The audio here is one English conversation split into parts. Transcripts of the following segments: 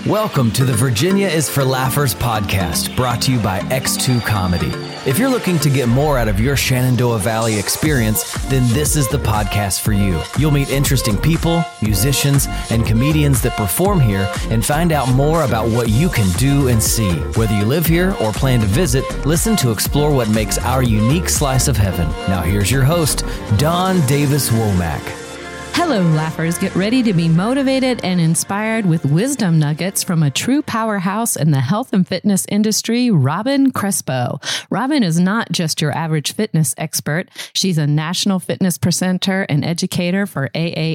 Welcome to the Virginia is for Laughers podcast, brought to you by X2 Comedy. If you're looking to get more out of your Shenandoah Valley experience, then this is the podcast for you. You'll meet interesting people, musicians, and comedians that perform here and find out more about what you can do and see. Whether you live here or plan to visit, listen to explore what makes our unique slice of heaven. Now here's your host, Don Davis Womack. Hello, laughers. Get ready to be motivated and inspired with wisdom nuggets from a true powerhouse in the health and fitness industry, Robin Crespo. Robin is not just your average fitness expert. She's a national fitness presenter and educator for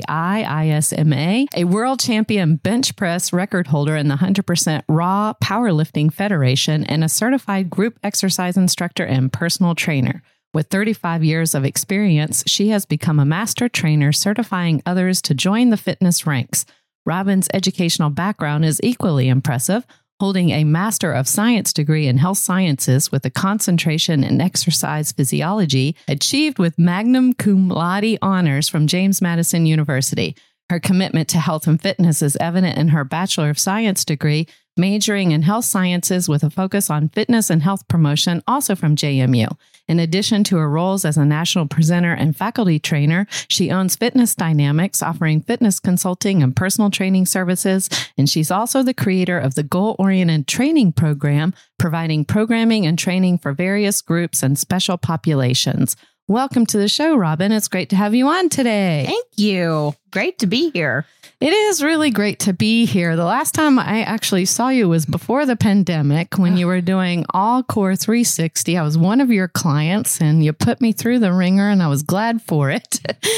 AAI-ISMA, a world champion bench press record holder in the 100% Raw Powerlifting Federation, and a certified group exercise instructor and personal trainer. With 35 years of experience, she has become a master trainer, certifying others to join the fitness ranks. Robin's educational background is equally impressive, holding a Master of Science degree in health sciences with a concentration in exercise physiology, achieved with magna cum laude honors from James Madison University. Her commitment to health and fitness is evident in her Bachelor of Science degree, majoring in health sciences with a focus on fitness and health promotion, also from JMU. In addition to her roles as a national presenter and faculty trainer, she owns Fitness Dynamics, offering fitness consulting and personal training services, and she's also the creator of the Goal-Oriented Training Program, providing programming and training for various groups and special populations. Welcome to the show, Robin. It's great to have you on today. Thank you. Great to be here. It is really great to be here. The last time I actually saw you was before the pandemic when you were doing All Core 360. I was one of your clients and you put me through the ringer and I was glad for it.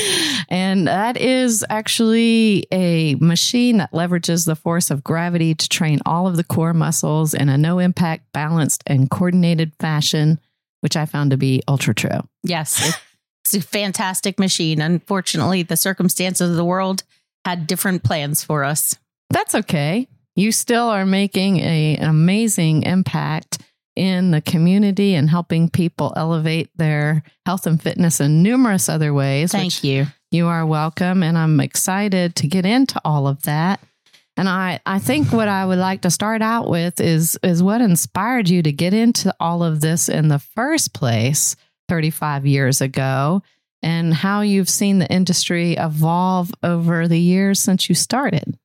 And that is actually a machine that leverages the force of gravity to train all of the core muscles in a no impact, balanced, and coordinated fashion, which I found to be ultra true. Yes, it's a fantastic machine. Unfortunately, the circumstances of the world had different plans for us. That's okay. You still are making an amazing impact in the community and helping people elevate their health and fitness in numerous other ways. Thank you. You are welcome. And I'm excited to get into all of that. And I think what I would like to start out with is what inspired you to get into all of this in the first place 35 years ago, and how you've seen the industry evolve over the years since you started.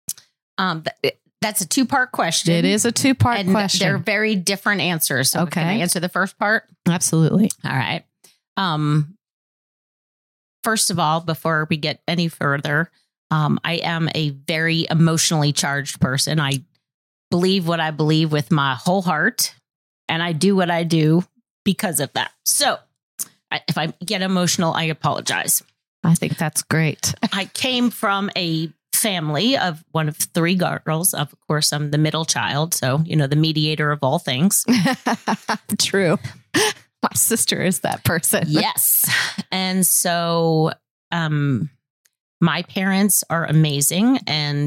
That's a two-part question. It is a two-part question. They're very different answers. So okay. Can I answer the first part? Absolutely. All right. First of all, before we get any further, I am a very emotionally charged person. I believe what I believe with my whole heart, and I do what I do because of that. So if I get emotional, I apologize. I think that's great. I came from a family of one of three girls. Of course, I'm the middle child. So, the mediator of all things. True. My sister is that person. Yes. And so, my parents are amazing,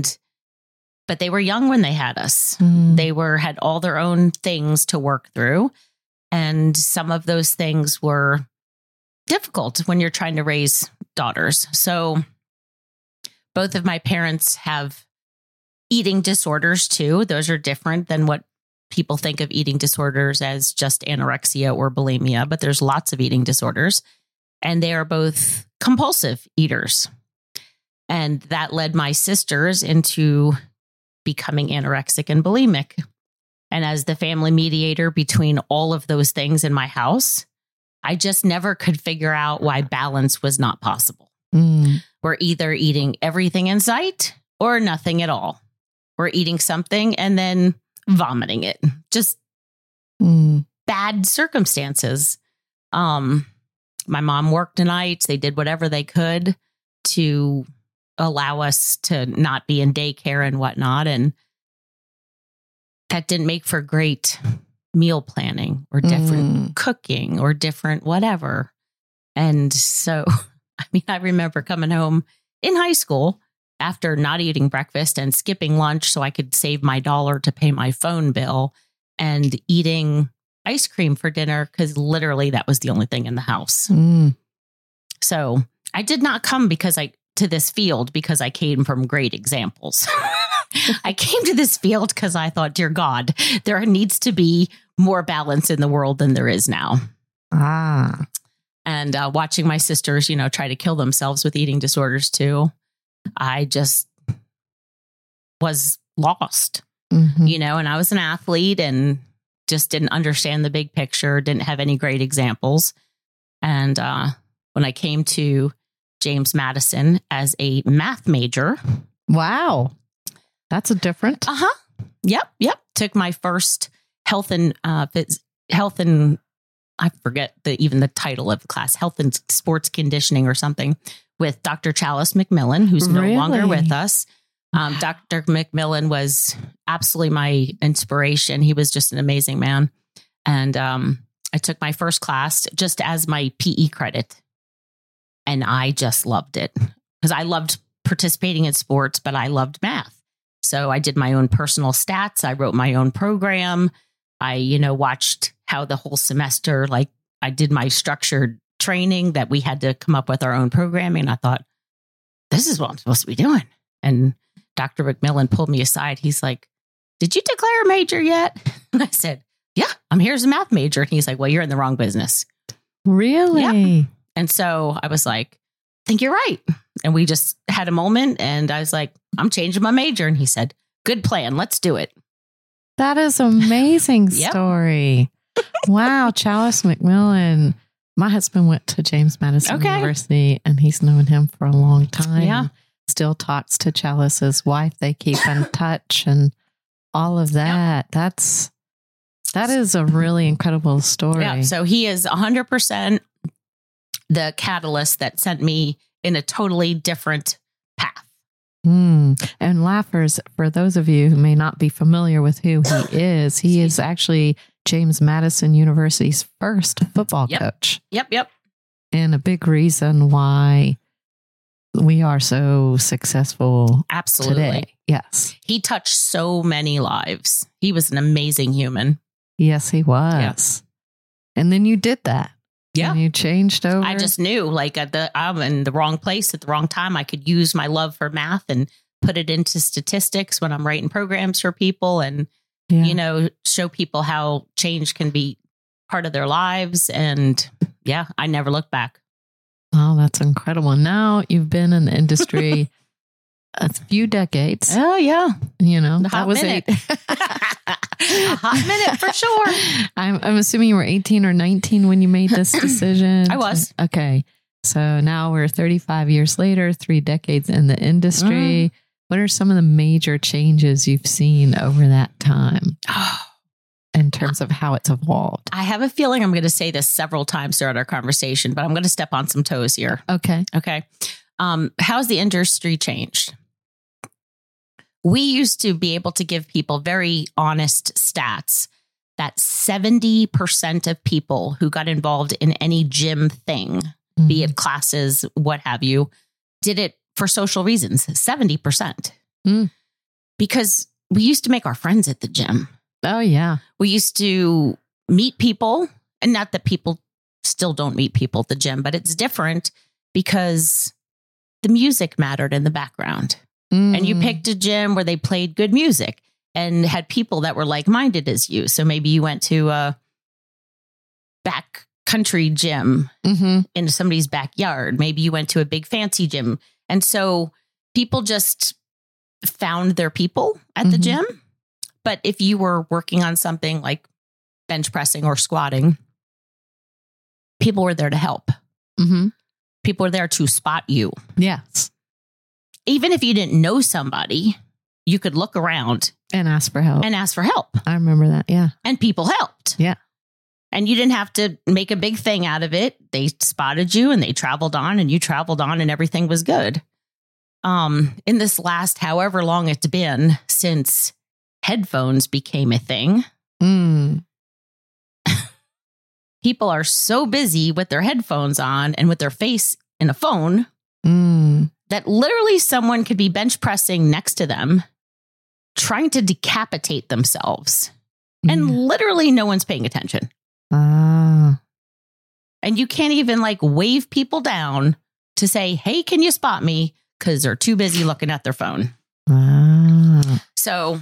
but they were young when they had us. They had all their own things to work through. And some of those things were difficult when you're trying to raise daughters. So both of my parents have eating disorders too. Those are different than what people think of eating disorders as just anorexia or bulimia, but there's lots of eating disorders. And they are both compulsive eaters. And that led my sisters into becoming anorexic and bulimic. And as the family mediator between all of those things in my house, I just never could figure out why balance was not possible. We're either eating everything in sight or nothing at all. We're eating something and then vomiting it. Just bad circumstances. My mom worked nights. They did whatever they could to allow us to not be in daycare and whatnot. And that didn't make for great meal planning or different cooking or different whatever. And so, I remember coming home in high school after not eating breakfast and skipping lunch so I could save my $1 to pay my phone bill, and eating ice cream for dinner because literally that was the only thing in the house. So I did not come to this field because I came from great examples. I came to this field because I thought, dear God, there needs to be more balance in the world than there is now. And watching my sisters, try to kill themselves with eating disorders too, I just was lost, and I was an athlete and just didn't understand the big picture, didn't have any great examples. And when I came to James Madison as a math major. Wow. That's a different. Yep. Took my first health and I forget even the title of the class, health and sports conditioning or something, with Dr. Chalice McMillan, who's no longer with us. Dr. McMillan was absolutely my inspiration. He was just an amazing man. And I took my first class just as my PE credit. And I just loved it because I loved participating in sports, but I loved math. So I did my own personal stats. I wrote my own program. I, watched how the whole semester, like I did my structured training that we had to come up with our own programming. I thought, this is what I'm supposed to be doing. And Dr. McMillan pulled me aside. He's like, did you declare a major yet? And I said, yeah, I'm here as a math major. And he's like, well, you're in the wrong business. Really? Yeah. And so I was like, I think you're right. And we just had a moment and I was like, I'm changing my major. And he said, good plan. Let's do it. That is an amazing story. Wow. Chalice McMillan. My husband went to James Madison University and he's known him for a long time. Yeah. Still talks to Chalice's wife. They keep in touch and all of that. Yep. That is a really incredible story. Yeah. So he is 100% the catalyst that sent me in a totally different path. And Laughers, for those of you who may not be familiar with who he is actually James Madison University's first football coach. Yep. And a big reason why we are so successful today. Yes. He touched so many lives. He was an amazing human. Yes, he was. Yeah. And then you did that. Yeah. And you changed over. I just knew I'm in the wrong place at the wrong time. I could use my love for math and put it into statistics when I'm writing programs for people and, show people how change can be part of their lives. And I never looked back. Oh, that's incredible. Now you've been in the industry a few decades. Oh, yeah. That was minute. A hot minute for sure. I'm assuming you were 18 or 19 when you made this decision. I was. Okay. So now we're 35 years later, 3 decades in the industry. What are some of the major changes you've seen over that time in terms of how it's evolved? I have a feeling I'm going to say this several times throughout our conversation, but I'm going to step on some toes here. Okay. How's the industry changed? We used to be able to give people very honest stats that 70% of people who got involved in any gym thing, be it classes, what have you, did it for social reasons, 70%. Because we used to make our friends at the gym. Oh, yeah. We used to meet people, and not that people still don't meet people at the gym, but it's different because the music mattered in the background. And you picked a gym where they played good music and had people that were like-minded as you. So maybe you went to a backcountry gym in somebody's backyard. Maybe you went to a big fancy gym. And so people just found their people at the gym. But if you were working on something like bench pressing or squatting, people were there to help. People were there to spot you. Yes. Even if you didn't know somebody, you could look around and ask for help. I remember that. Yeah. And people helped. Yeah. And you didn't have to make a big thing out of it. They spotted you and they traveled on and you traveled on and everything was good. In this last, however long it's been since headphones became a thing, people are so busy with their headphones on and with their face in a phone that literally someone could be bench pressing next to them, trying to decapitate themselves. And literally no one's paying attention. And you can't even wave people down to say, hey, can you spot me? Because they're too busy looking at their phone. So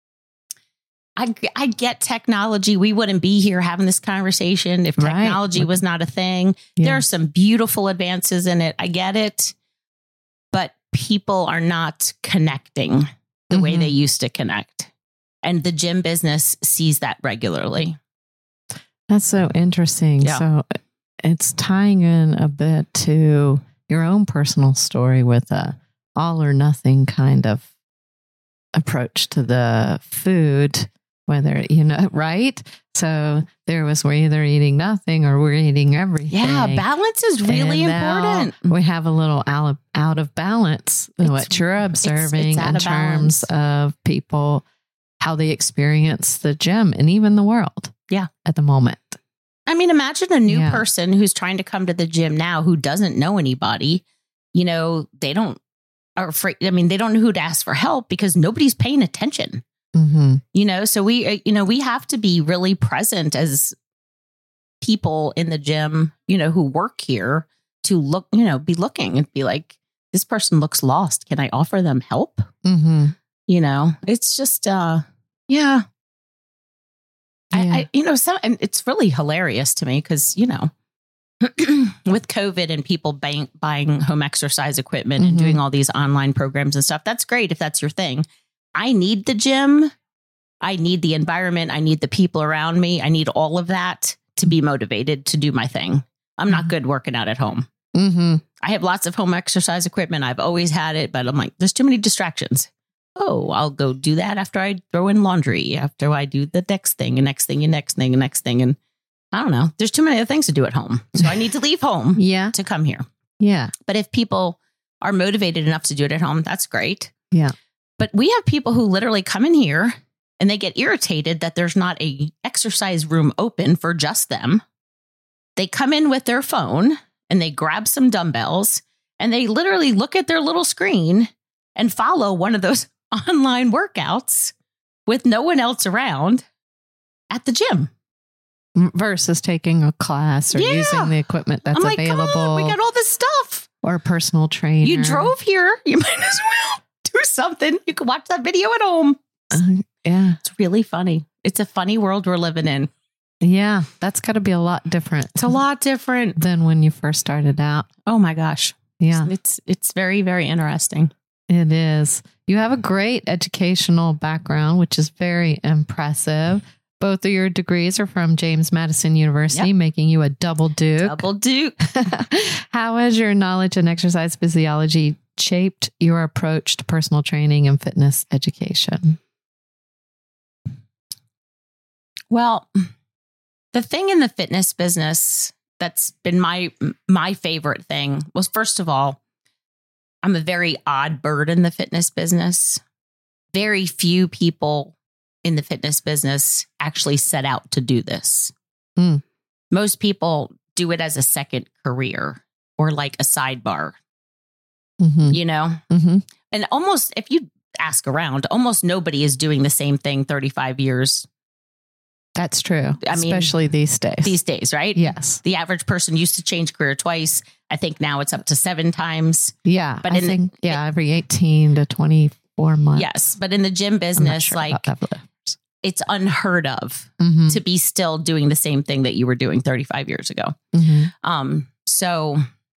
I get technology. We wouldn't be here having this conversation if technology was not a thing. Yeah. There are some beautiful advances in it. I get it. But people are not connecting the way they used to connect. And the gym business sees that regularly. That's so interesting. Yeah. So it's tying in a bit to your own personal story with a all or nothing kind of approach to the food, whether, right? So we're either eating nothing or we're eating everything. Yeah, balance is really important. We have a little out of balance in what you're observing in terms of people, how they experience the gym and even the world. Yeah. At the moment. I mean, imagine a new person who's trying to come to the gym now who doesn't know anybody. They don't are afraid. I mean, they don't know who to ask for help because nobody's paying attention. So we have to be really present as people in the gym, who work here to look, be looking and be like, this person looks lost. Can I offer them help? It's just, and it's really hilarious to me because, with COVID and people buying home exercise equipment and doing all these online programs and stuff, that's great if that's your thing. I need the gym. I need the environment. I need the people around me. I need all of that to be motivated to do my thing. I'm not good working out at home. I have lots of home exercise equipment. I've always had it, but I'm like, there's too many distractions. Oh, I'll go do that after I throw in laundry, after I do the next thing and next thing and next thing and next thing. And I don't know. There's too many other things to do at home. So I need to leave home to come here. Yeah. But if people are motivated enough to do it at home, that's great. Yeah. But we have people who literally come in here and they get irritated that there's not a exercise room open for just them. They come in with their phone and they grab some dumbbells and they literally look at their little screen and follow one of those online workouts with no one else around at the gym. Versus taking a class or using the equipment that's available. Come on, we got all this stuff. Or a personal trainer. You drove here. You might as well do something. You can watch that video at home. Yeah. It's really funny. It's a funny world we're living in. Yeah. That's got to be a lot different. It's a lot different than when you first started out. Oh my gosh. Yeah. It's very, very interesting. It is. You have a great educational background, which is very impressive. Both of your degrees are from James Madison University, making you a double Duke. Double Duke. How has your knowledge in exercise physiology shaped your approach to personal training and fitness education? Well, the thing in the fitness business that's been my favorite thing was, first of all, I'm a very odd bird in the fitness business. Very few people in the fitness business actually set out to do this. Most people do it as a second career or like a sidebar, and almost, if you ask around, almost nobody is doing the same thing 35 years. That's true. Especially these days. These days, right? Yes. The average person used to change career twice. I think now it's up to 7 times. Yeah. But every 18 to 24 months. Yes. But in the gym business, it's unheard of to be still doing the same thing that you were doing 35 years ago. So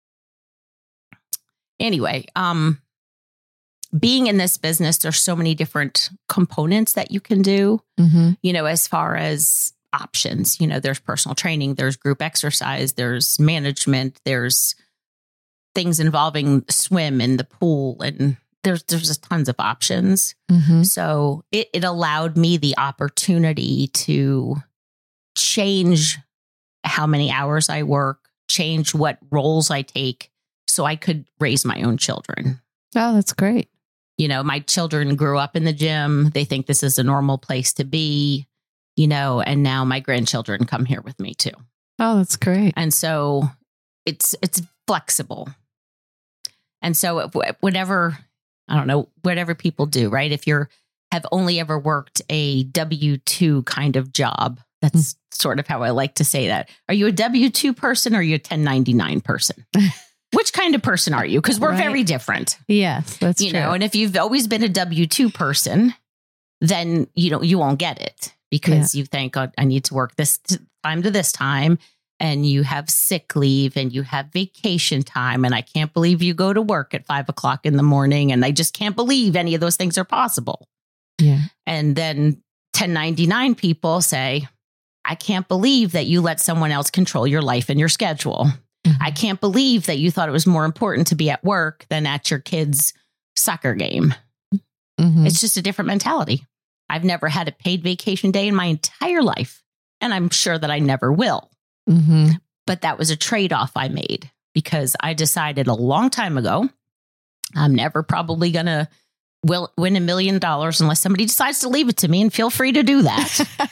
anyway, being in this business, there's so many different components that you can do, as far as options, there's personal training, there's group exercise, there's management, there's things involving swim in the pool, and there's just tons of options. So it allowed me the opportunity to change how many hours I work, change what roles I take so I could raise my own children. Oh, that's great. My children grew up in the gym. They think this is a normal place to be, and now my grandchildren come here with me too. Oh, that's great. And so it's flexible. And so whatever people do, right? If have only ever worked a W-2 kind of job, that's sort of how I like to say that. Are you a W-2 person or are you a 1099 person? which kind of person are you? Because we're Right. very different. Yes, that's You true. know, and if you've always been a W-2 person, then you won't get it because you think, oh, I need to work this time to this time. And you have sick leave and you have vacation time. And I can't believe you go to work at 5 o'clock in the morning. And I just can't believe any of those things are possible. Yeah. And then 1099 people say, I can't believe that you let someone else control your life and your schedule. Mm-hmm. I can't believe that you thought it was more important to be at work than at your kid's soccer game. Mhm. It's just a different mentality. I've never had a paid vacation day in my entire life. And I'm sure that I never will. Mhm. But that was a trade-off I made because I decided a long time ago, I'm never probably going to win $1 million unless somebody decides to leave it to me, and feel free to do that.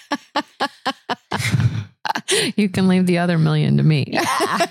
You can leave the other $1 million to me. Yeah.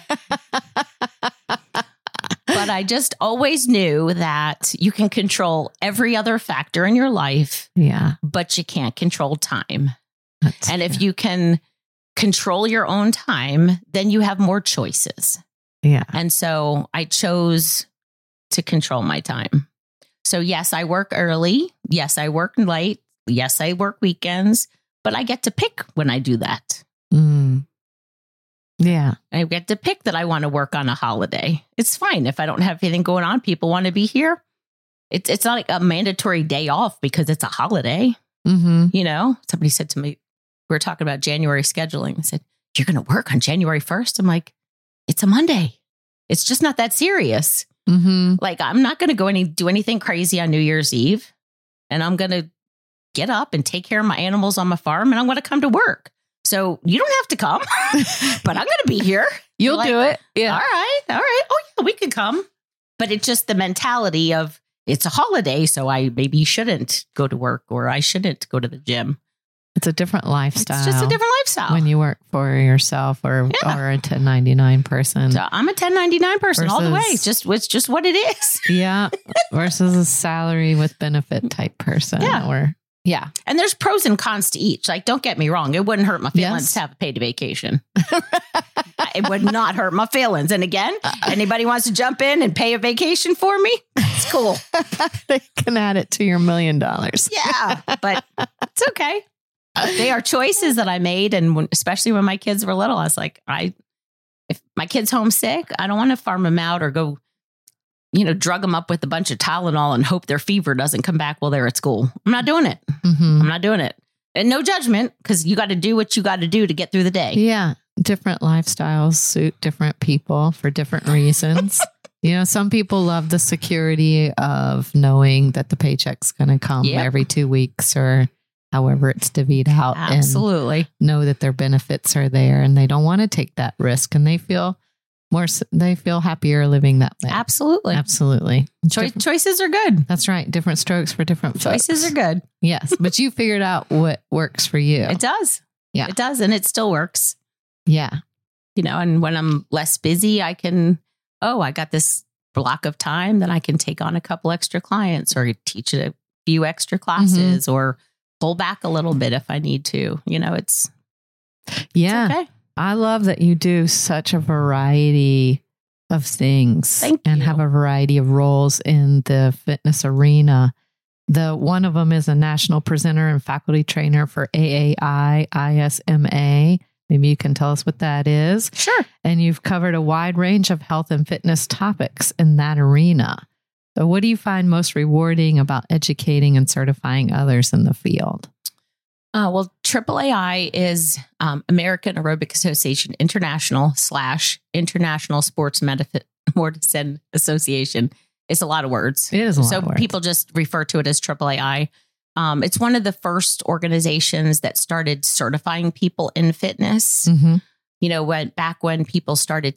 But I just always knew that you can control every other factor in your life, Yeah. but you can't control time. That's And if true. you can control your own time, then you have more choices. Yeah. And so I chose to control my time. So yes, I work early. Yes, I work late. Yes, I work weekends, but I get to pick when I do that. Mm. Yeah. I get to pick that I want to work on a holiday. It's fine if I don't have anything going on. People want to be here. It's not like a mandatory day off because it's a holiday. Mm-hmm. You know, somebody said to me, we were talking about January scheduling. I said, you're going to work on January 1st? I'm like, it's a Monday. It's just not that serious. Mm-hmm. Like, I'm not going to do anything crazy on New Year's Eve. And I'm going to get up and take care of my animals on my farm. And I'm going to come to work. So you don't have to come, but I'm going to be here. You'll Like, do it. Yeah. All right. Oh, yeah, we can come. But it's just the mentality of it's a holiday. So I maybe shouldn't go to work or I shouldn't go to the gym. It's a different lifestyle. It's just a different lifestyle. when you work for yourself or a 1099 person. So I'm a 1099 person all the way. Versus- It's just what it is. Yeah. Versus a salary with benefit type person. Yeah. Or yeah. And there's pros and cons to each. Like, don't get me wrong. It wouldn't hurt my feelings Yes. to have a paid vacation. It would not hurt my feelings. And again, anybody wants to jump in and pay a vacation for me? It's cool. They can add it to your $1 million. Yeah, but it's okay. They are choices that I made. And especially when my kids were little, I was like, if my kid's homesick, I don't want to farm them out or go, drug them up with a bunch of Tylenol and hope their fever doesn't come back while they're at school. I'm not doing it. Mm-hmm. I'm not doing it. And no judgment, because you got to do what you got to do to get through the day. Yeah. Different lifestyles suit different people for different reasons. Some people love the security of knowing that the paycheck's going to come Yep. every 2 weeks or however it's divvied out. Absolutely. And know that their benefits are there and they don't want to take that risk and they feel happier living that way. Absolutely. Absolutely. Choices are good. That's right. Different strokes for different folks. Choices are good. Yes. But you figured out what works for you. It does. Yeah. It does. And it still works. Yeah. And when I'm less busy, I got this block of time that I can take on a couple extra clients or teach a few extra classes or pull back a little bit if I need to. It's okay. I love that you do such a variety of things Thank and you. have a variety of roles in the fitness arena. One of them is a national presenter and faculty trainer for AAI ISMA. Maybe you can tell us what that is. Sure. And you've covered a wide range of health and fitness topics in that arena. So what do you find most rewarding about educating and certifying others in the field? Well, AAAI is American Aerobic Association International / International Sports Medicine Association. It's a lot of words. It is a lot of words. People just refer to it as AAAI. It's one of the first organizations that started certifying people in fitness. Mm-hmm. When people started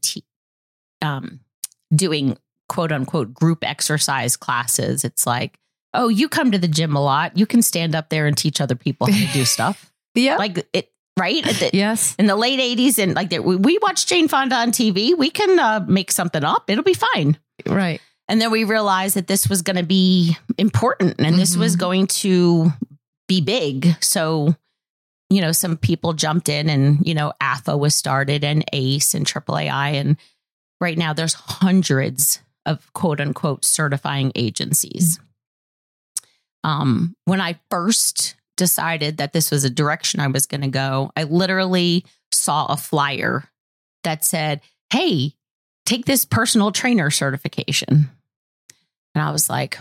doing quote unquote group exercise classes, it's like, oh, you come to the gym a lot. You can stand up there and teach other people how to do stuff. Yeah. Like it, right? Yes. In the late 80s, and we watched Jane Fonda on TV. We can make something up. It'll be fine. Right. And then we realized that this was going to be important and this was going to be big. So, some people jumped in and, AFA was started and ACE and AAAI. And right now there's hundreds of quote unquote certifying agencies. When I first decided that this was a direction I was going to go, I literally saw a flyer that said, hey, take this personal trainer certification. And I was like,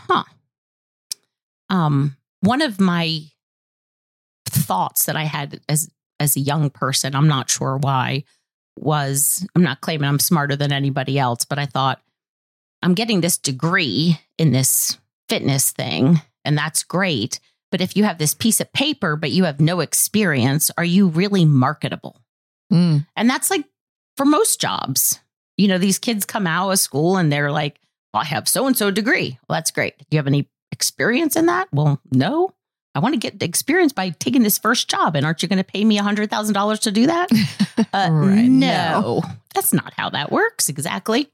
one of my thoughts that I had as a young person, I'm not sure why, was, I'm not claiming I'm smarter than anybody else, but I thought, I'm getting this degree in this fitness thing, and that's great. But if you have this piece of paper, but you have no experience, are you really marketable? And that's like for most jobs. You know, these kids come out of school and they're like, well, I have so-and-so degree. Well, that's great. Do you have any experience in that? Well, no. I want to get the experience by taking this first job. And aren't you going to pay me $100,000 to do that? Right, no, that's not how that works exactly.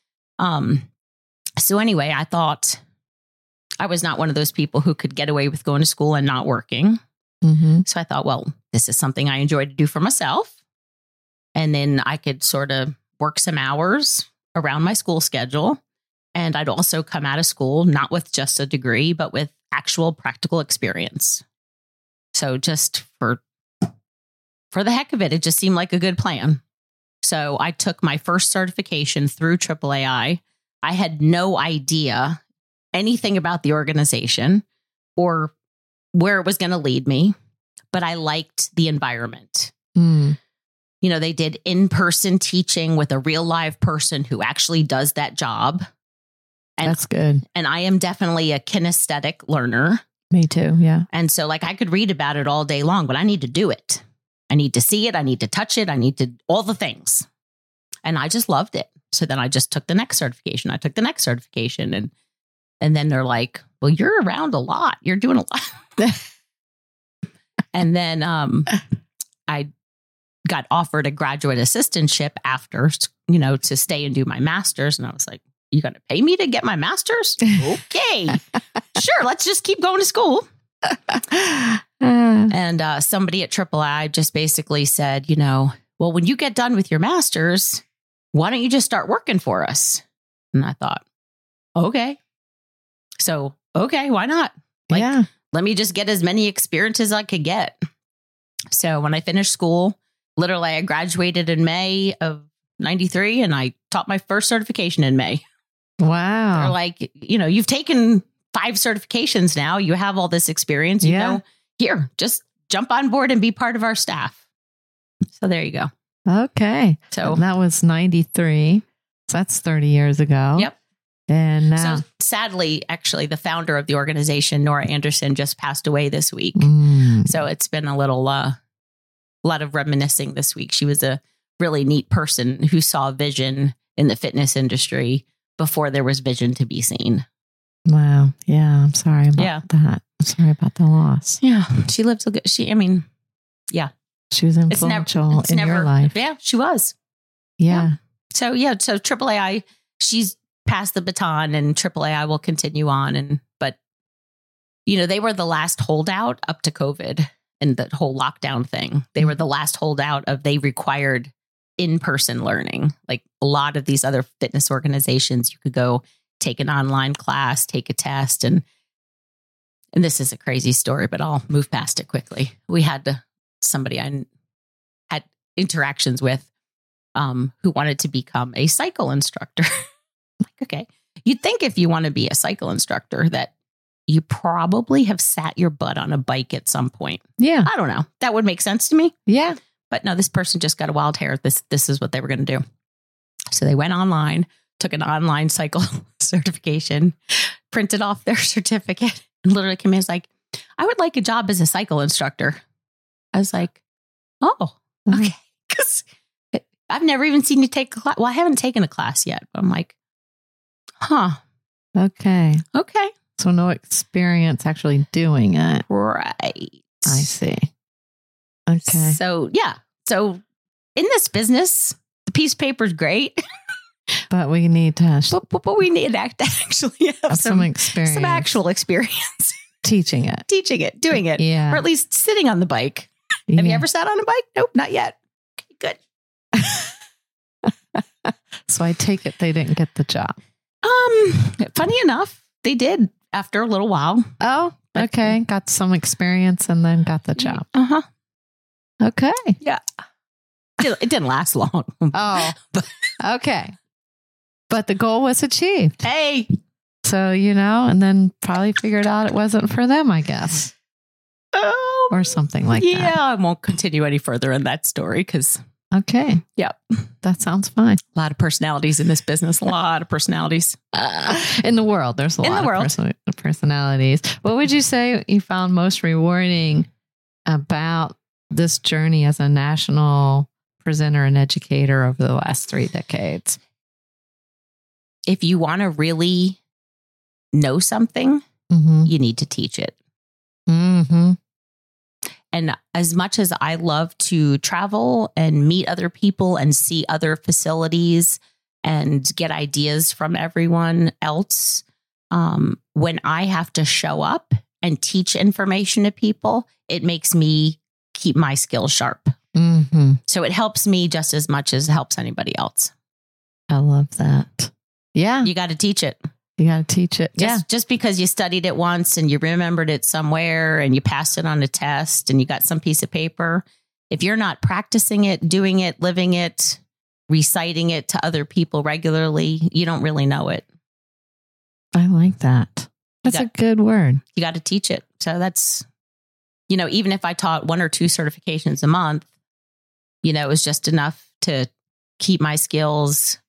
So anyway, I thought I was not one of those people who could get away with going to school and not working. So I thought, well, this is something I enjoy to do for myself. And then I could sort of work some hours around my school schedule. And I'd also come out of school, not with just a degree, but with actual practical experience. So just for the heck of it, it just seemed like a good plan. So I took my first certification through AAAI. I had no idea anything about the organization or where it was going to lead me, but I liked the environment. You know, they did in-person teaching with a real live person who actually does that job. And, that's good. And I am definitely a kinesthetic learner. Me too. Yeah. And so like I could read about it all day long, but I need to do it. I need to see it. I need to touch it. I need to all the things. And I just loved it. So then I just took the next certification. I took the next certification. And then they're like, well, you're around a lot. You're doing a lot. And then I got offered a graduate assistantship after, you know, to stay and do my master's. And I was like, you going to pay me to get my master's? Okay, sure. Let's just keep going to school. And somebody at AAA just basically said, you know, well, when you get done with your master's, why don't you just start working for us? And I thought, okay. So, okay, why not? Like, let me just get as many experience as I could get. So when I finished school, literally I graduated in May of 93 and I taught my first certification in May. Wow. They're like, you know, you've taken 5 certifications now. You have all this experience, you know, here, just jump on board and be part of our staff. So there you go. Okay. So and that was 93. So that's 30 years ago. Yep. And now, so sadly, actually, the founder of the organization, Nora Anderson, just passed away this week. So it's been a little, lot of reminiscing this week. She was a really neat person who saw vision in the fitness industry before there was vision to be seen. Wow. Yeah. I'm sorry about that. I'm sorry about the loss. Yeah. She lived a good, she was influential in your life. Yeah, she was. Yeah. So AAAI, she's passed the baton and AAAI will continue on. But, you know, they were the last holdout up to COVID and the whole lockdown thing. They were the last holdout of they required in-person learning. Like a lot of these other fitness organizations, you could go take an online class, take a test. And this is a crazy story, but I'll move past it quickly. We had somebody I had interactions with who wanted to become a cycle instructor. Like, okay, you'd think if you want to be a cycle instructor that you probably have sat your butt on a bike at some point. Yeah. I don't know. That would make sense to me. Yeah. But no, this person just got a wild hair. This is what they were going to do. So they went online, took an online cycle certification, printed off their certificate, and literally came in and was like, I would like a job as a cycle instructor. I was like, oh, okay. Because I've never even seen you take a class. Well, I haven't taken a class yet, but I'm like, huh. Okay. Okay. So no experience actually doing it. Right. I see. Okay. So, yeah. So in this business, the piece of paper is great. But we need to but we need to actually have some experience. Some actual experience. Teaching it, doing it. Yeah. Or at least sitting on the bike. Have you ever sat on a bike? Nope, not yet. Okay, good. So I take it they didn't get the job. Funny enough, they did after a little while. Oh, okay. Got some experience and then got the job. Uh-huh. Okay. Yeah. It didn't last long. Oh, okay. But the goal was achieved. Hey. So, and then probably figured out it wasn't for them, I guess. Or something like that. Yeah, I won't continue any further in that story because... Okay. Yep. That sounds fine. A lot of personalities in this business. A lot of personalities. In the world, there's a lot of personalities. What would you say you found most rewarding about this journey as a national presenter and educator over the last 3 decades? If you want to really know something, you need to teach it. Mm-hmm. And as much as I love to travel and meet other people and see other facilities and get ideas from everyone else, when I have to show up and teach information to people, it makes me keep my skills sharp. Mm-hmm. So it helps me just as much as it helps anybody else. I love that. Yeah. You got to teach it. You got to teach it. Just because you studied it once and you remembered it somewhere and you passed it on a test and you got some piece of paper, if you're not practicing it, doing it, living it, reciting it to other people regularly, you don't really know it. I like that. That's a good word. You got to teach it. So that's, even if I taught 1 or 2 certifications a month, it was just enough to keep my skills,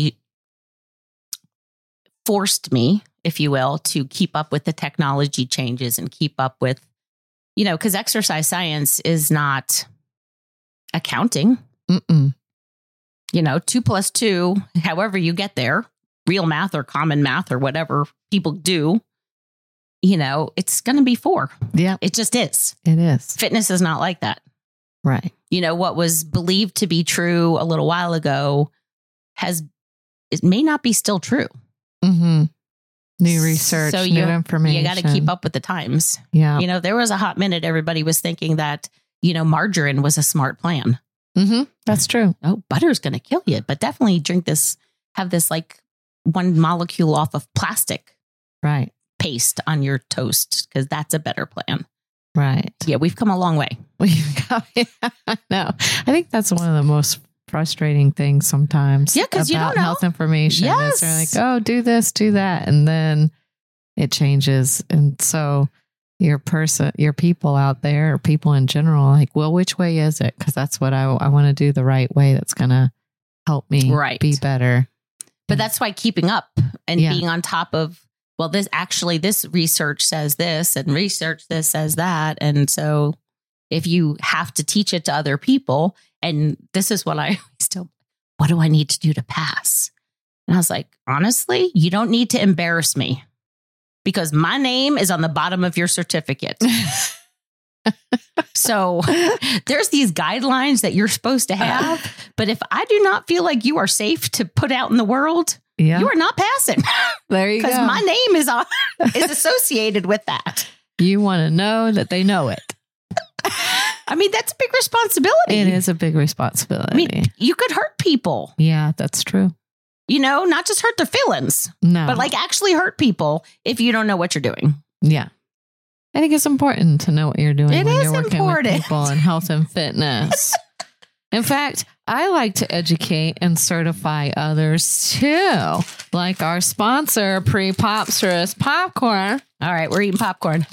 forced me, if you will, to keep up with the technology changes and keep up with, because exercise science is not accounting. 2 + 2, however you get there, real math or common math or whatever people do, it's going to be 4. Yeah. It just is. It is. Fitness is not like that. Right. What was believed to be true a little while ago it may not be still true. Mm-hmm. New research, new information. You got to keep up with the times. Yeah. There was a hot minute everybody was thinking that, margarine was a smart plan. Mm-hmm. That's true. Oh, butter's going to kill you, but definitely have this like 1 molecule off of plastic paste on your toast because that's a better plan. Right. Yeah, we've come a long way. I know. I think that's one of the most frustrating things sometimes. Yeah, because you don't know health information. Yes. They're like, oh, do this, do that, and then it changes. And so your people out there, or people in general, like, well, which way is it? Because that's what I want to do the right way. That's going to help me be better. But that's why keeping up and being on top of, well, this research says this and research this says that. And so if you have to teach it to other people, and this is what what do I need to do to pass? And I was like, honestly, you don't need to embarrass me because my name is on the bottom of your certificate. So there's these guidelines that you're supposed to have. But if I do not feel like you are safe to put out in the world, you are not passing. There you go. Because my name is associated with that. You want to know that they know it. I mean, that's a big responsibility. It is a big responsibility. I mean, you could hurt people. Yeah, that's true. Not just hurt their feelings. No. But like actually hurt people if you don't know what you're doing. Yeah. I think it's important to know what you're doing when you're working with people in health and fitness. In fact, I like to educate and certify others too. Like our sponsor, Pre-Popsterous Popcorn. All right, we're eating popcorn.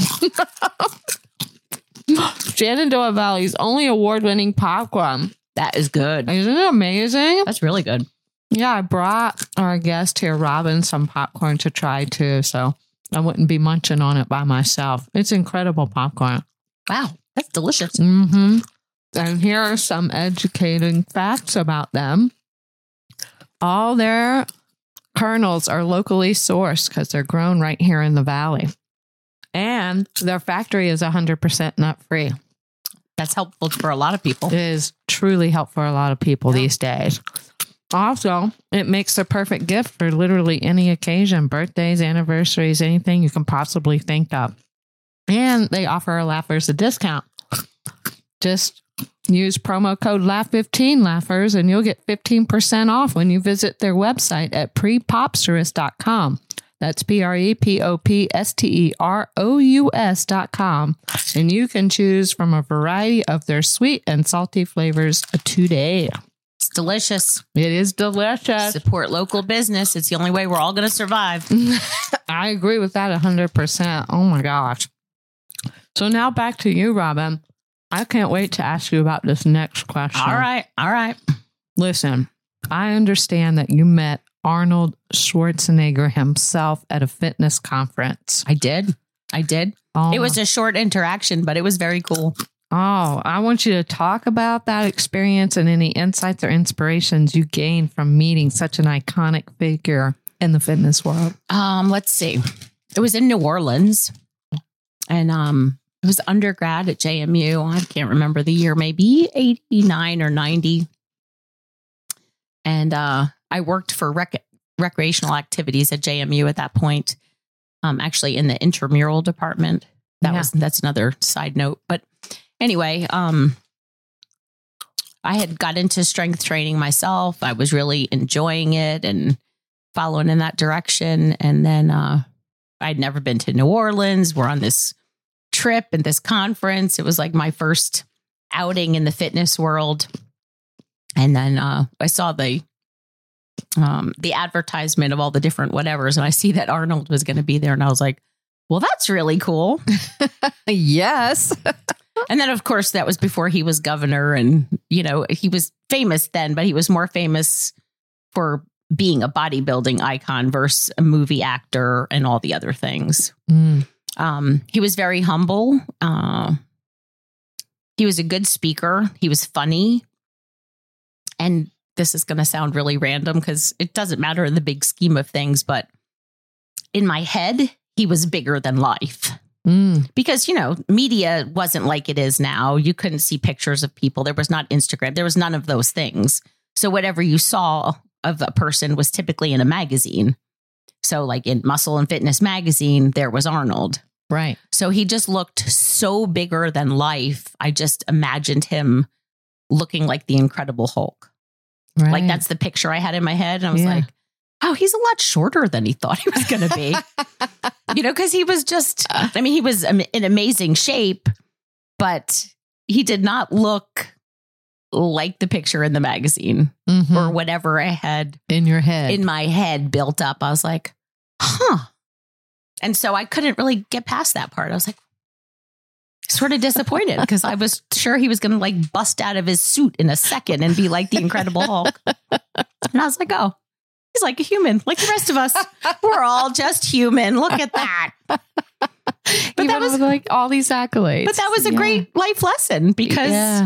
Shenandoah Valley's only award-winning popcorn. That is good. Isn't it amazing? That's really good. Yeah, I brought our guest here, Robin, some popcorn to try too, so I wouldn't be munching on it by myself. It's incredible popcorn. Wow, that's delicious. Mm-hmm. And here are some educating facts about them. All their kernels are locally sourced because they're grown right here in the valley. And their factory is 100% nut-free. That's helpful for a lot of people. It is truly helpful for a lot of people these days. Also, it makes the perfect gift for literally any occasion, birthdays, anniversaries, anything you can possibly think of. And they offer our Laughers a discount. Just Use promo code LAUGH15, laughers, and you'll get 15% off when you visit their website at prepopsterous.com. That's prepopsterous.com. And you can choose from a variety of their sweet and salty flavors today. It's delicious. It is delicious. Support local business. It's the only way we're all going to survive. I agree with that 100%. Oh my gosh. So now back to you, Robin. I can't wait to ask you about this next question. All right. Listen, I understand that you met Arnold Schwarzenegger himself at a fitness conference. I did. Oh. It was a short interaction, but it was very cool. Oh, I want you to talk about that experience and any insights or inspirations you gained from meeting such an iconic figure in the fitness world. Let's see. It was in New Orleans, and it was undergrad at JMU. I can't remember the year, maybe 89 or 90. And I worked for recreational activities at JMU at that point, actually in the intramural department. That's another side note. But anyway, I had got into strength training myself. I was really enjoying it and following in that direction. And then I'd never been to New Orleans. We're on this trip and this conference. It was like my first outing in the fitness world. And then I saw the advertisement of all the different whatevers, and I see that Arnold was going to be there, and I was like, well, that's really cool. Yes. And then, of course, that was before he was governor, and, you know, he was famous then, but he was more famous for being a bodybuilding icon versus a movie actor and all the other things. He was very humble. He was a good speaker. He was funny. And this is going to sound really random because it doesn't matter in the big scheme of things, but in my head, he was bigger than life. Because, you know, media wasn't like it is now. You couldn't see pictures of people. There was not Instagram. There was none of those things. So whatever you saw of a person was typically in a magazine. So like in Muscle and Fitness magazine, there was Arnold. Right. So he just looked so bigger than life. I just imagined him looking like the Incredible Hulk. Right. Like that's the picture I had in my head. And I was like, oh, he's a lot shorter than he thought he was going to be. You know, because he was just, I mean, he was in amazing shape, but he did not look like the picture in the magazine or whatever I had in my head built up. I was like, huh. And so I couldn't really get past that part. I was like, sort of disappointed because I was sure he was going to like bust out of his suit in a second and be like the Incredible Hulk. And I was like, oh, he's like a human, like the rest of us. We're all just human. Look at that. But that was like all these accolades. But that was a great life lesson because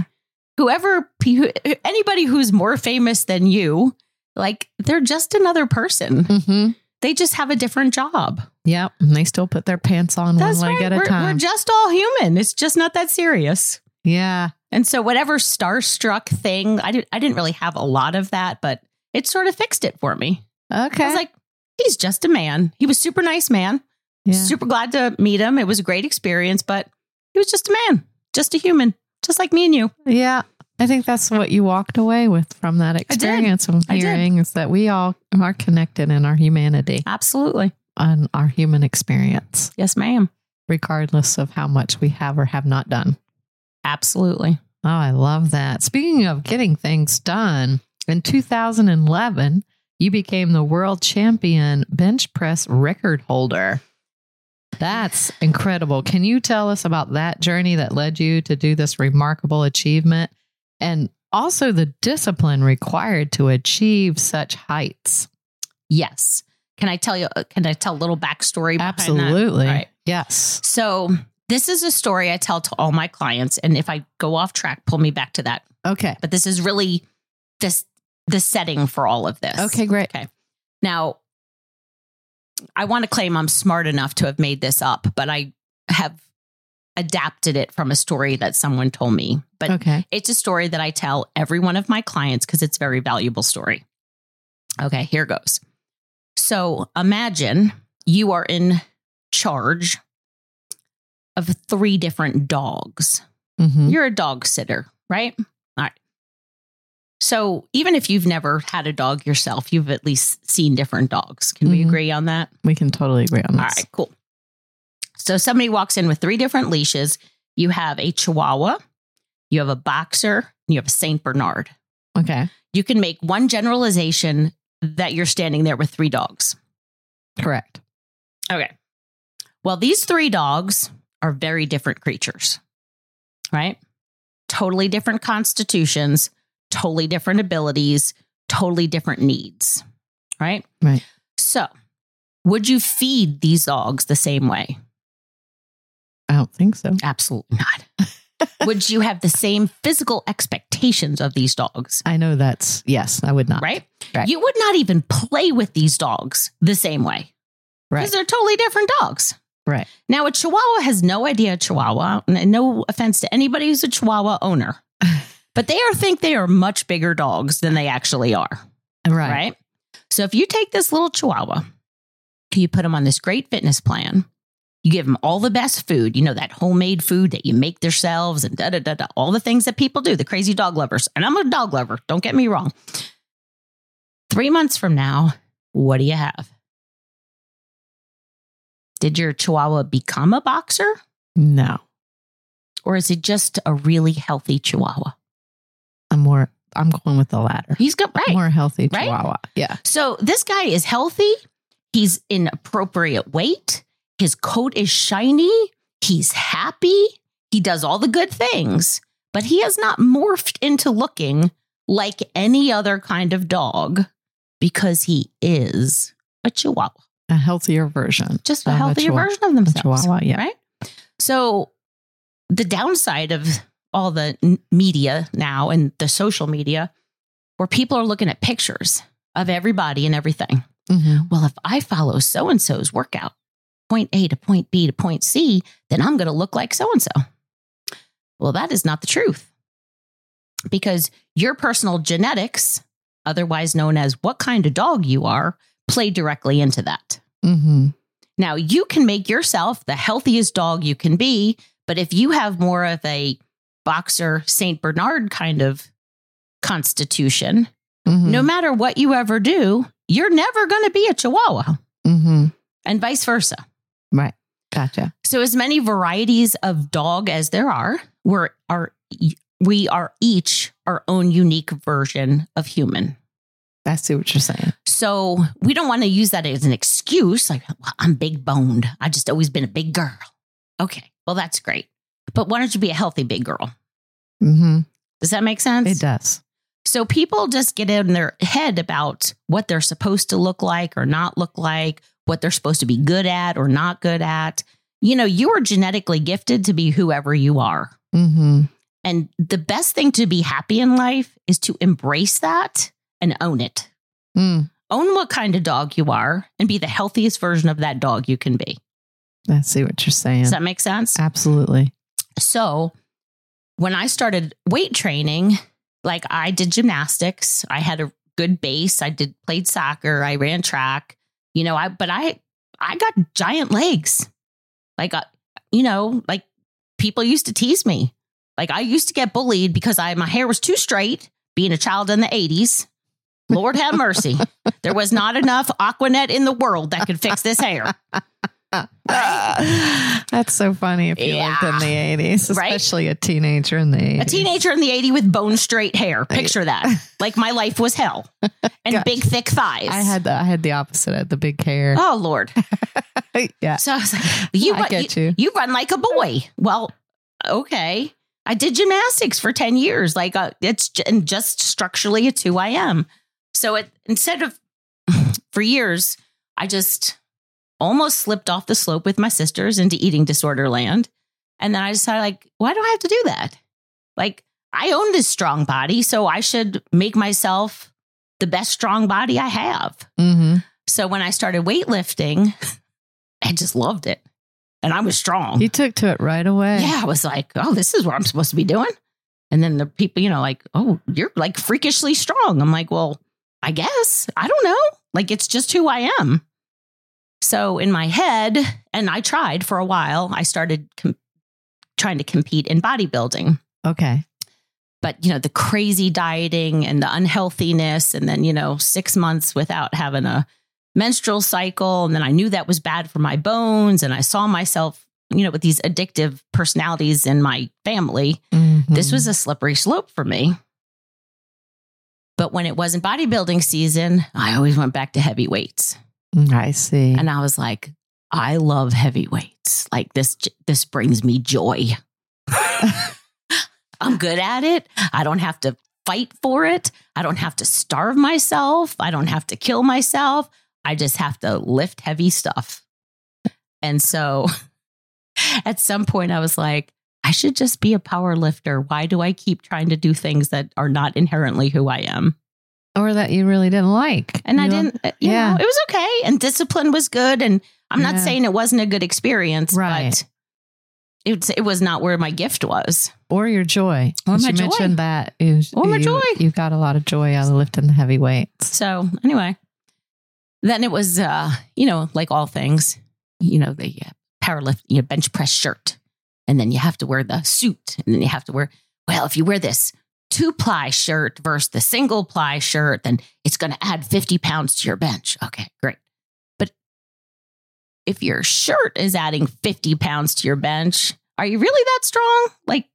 anybody who's more famous than you, like they're just another person. They just have a different job. Yep. And they still put their pants on one leg at a time. We're just all human. It's just not that serious. Yeah. And so whatever starstruck thing, I didn't really have a lot of that, but it sort of fixed it for me. Okay. I was like, he's just a man. He was super nice man. Yeah. Super glad to meet him. It was a great experience, but he was just a man, just a human, just like me and you. Yeah. I think that's what you walked away with from that experience. I'm hearing is that we all are connected in our humanity. Absolutely. On our human experience. Yes, ma'am. Regardless of how much we have or have not done. Absolutely. Oh, I love that. Speaking of getting things done, in 2011, you became the world champion bench press record holder. That's incredible. Can you tell us about that journey that led you to do this remarkable achievement? And also the discipline required to achieve such heights. Yes. Can I tell a little backstory? Absolutely. Right. Yes. So this is a story I tell to all my clients. And if I go off track, pull me back to that. Okay. But this is really the setting for all of this. Okay, great. Okay. Now, I want to claim I'm smart enough to have made this up, but I have adapted it from a story that someone told me. But it's a story that I tell every one of my clients because it's a very valuable story. Okay, here goes. So imagine you are in charge of 3 different dogs. You're a dog sitter, right? So even if you've never had a dog yourself, you've at least seen different dogs. Can we agree on that? We can totally agree on this. All right, cool. So somebody walks in with 3 different leashes. You have a Chihuahua, you have a Boxer, and you have a Saint Bernard. Okay. You can make one generalization that you're standing there with 3 dogs. Correct. Okay. Well, these 3 dogs are very different creatures, right? Totally different constitutions, totally different abilities, totally different needs, right? Right. So, would you feed these dogs the same way? I don't think so. Absolutely not. Would you have the same physical expectations of these dogs? I know yes, I would not. Right? Right. You would not even play with these dogs the same way. Right. Because they're totally different dogs. Right. Now, a Chihuahua has no idea Chihuahua, and no offense to anybody who's a Chihuahua owner, but think they are much bigger dogs than they actually are. Right. So if you take this little Chihuahua, you put them on this great fitness plan, you give them all the best food, that homemade food that you make yourselves and all the things that people do, the crazy dog lovers. And I'm a dog lover. Don't get me wrong. 3 months from now, what do you have? Did your Chihuahua become a Boxer? No. Or is it just a really healthy Chihuahua? I'm going with the latter. He's good, right? More healthy Right? Chihuahua. Yeah. So this guy is healthy. He's in appropriate weight. His coat is shiny. He's happy. He does all the good things, but he has not morphed into looking like any other kind of dog because he is a Chihuahua. A healthier version. Just a healthier version of themselves. Chihuahua, yeah. Right? So the downside of all the media now and the social media, where people are looking at pictures of everybody and everything. Mm-hmm. Well, if I follow so-and-so's workout, point A to point B to point C, then I'm going to look like so-and-so. Well, that is not the truth. Because your personal genetics, otherwise known as what kind of dog you are, play directly into that. Mm-hmm. Now, you can make yourself the healthiest dog you can be, but if you have more of a Boxer, Saint Bernard kind of constitution, no matter what you ever do, you're never going to be a Chihuahua. Mm-hmm. And vice versa. Right. Gotcha. So as many varieties of dog as there are, we are each our own unique version of human. I see what you're saying. So we don't want to use that as an excuse. Like, well, I'm big boned. I just always been a big girl. Okay, well, that's great. But why don't you be a healthy big girl? Mm-hmm. Does that make sense? It does. So people just get in their head about what they're supposed to look like or not look like, what they're supposed to be good at or not good at. You are genetically gifted to be whoever you are. Mm-hmm. And the best thing to be happy in life is to embrace that and own it. Mm. Own what kind of dog you are and be the healthiest version of that dog you can be. I see what you're saying. Does that make sense? Absolutely. So when I started weight training, like I did gymnastics, I had a good base. I played soccer. I ran track, but I got giant legs. Like people used to tease me. Like I used to get bullied because my hair was too straight, being a child in the 80s. Lord have mercy. There was not enough Aquanet in the world that could fix this hair. That's so funny if you lived in the 80s, especially a teenager in the 80s. A teenager in the 80s with bone straight hair. Picture that. Like my life was hell. And big, thick thighs. I had the opposite. I had the big hair. Oh, Lord. Yeah. So I was like, you run like a boy. Well, okay. I did gymnastics for 10 years. Like it's just structurally it's who I am. So for years, I just almost slipped off the slope with my sisters into eating disorder land. And then I decided, like, why do I have to do that? Like, I own this strong body, so I should make myself the best strong body I have. Mm-hmm. So when I started weightlifting, I just loved it. And I was strong. You took to it right away. Yeah, I was like, oh, this is what I'm supposed to be doing. And then the people, like, oh, you're like freakishly strong. I'm like, well, I guess. I don't know. Like, it's just who I am. So in my head, and I tried for a while, I started trying to compete in bodybuilding. Okay. but the crazy dieting and the unhealthiness, and then 6 months without having a menstrual cycle, and then I knew that was bad for my bones, and I saw myself with these addictive personalities in my family. This was a slippery slope for me. But when it wasn't bodybuilding season, I always went back to heavy weights. I see. And I was like, I love heavy weights. Like this brings me joy. I'm good at it. I don't have to fight for it. I don't have to starve myself. I don't have to kill myself. I just have to lift heavy stuff. And so at some point I was like, I should just be a power lifter. Why do I keep trying to do things that are not inherently who I am? Or that you really didn't like. And I didn't, it was okay. And discipline was good. And I'm not saying it wasn't a good experience, but it was not where my gift was. Or your joy. Or my you joy. Mentioned that. My joy. You got a lot of joy out of lifting the heavy weights. So anyway, then it was, like all things, the power lift, bench press shirt. And then you have to wear the suit. And then you have to wear, if you wear this 2-ply shirt versus the single-ply shirt, then it's going to add 50 pounds to your bench. Okay, great. But if your shirt is adding 50 pounds to your bench, are you really that strong? Like,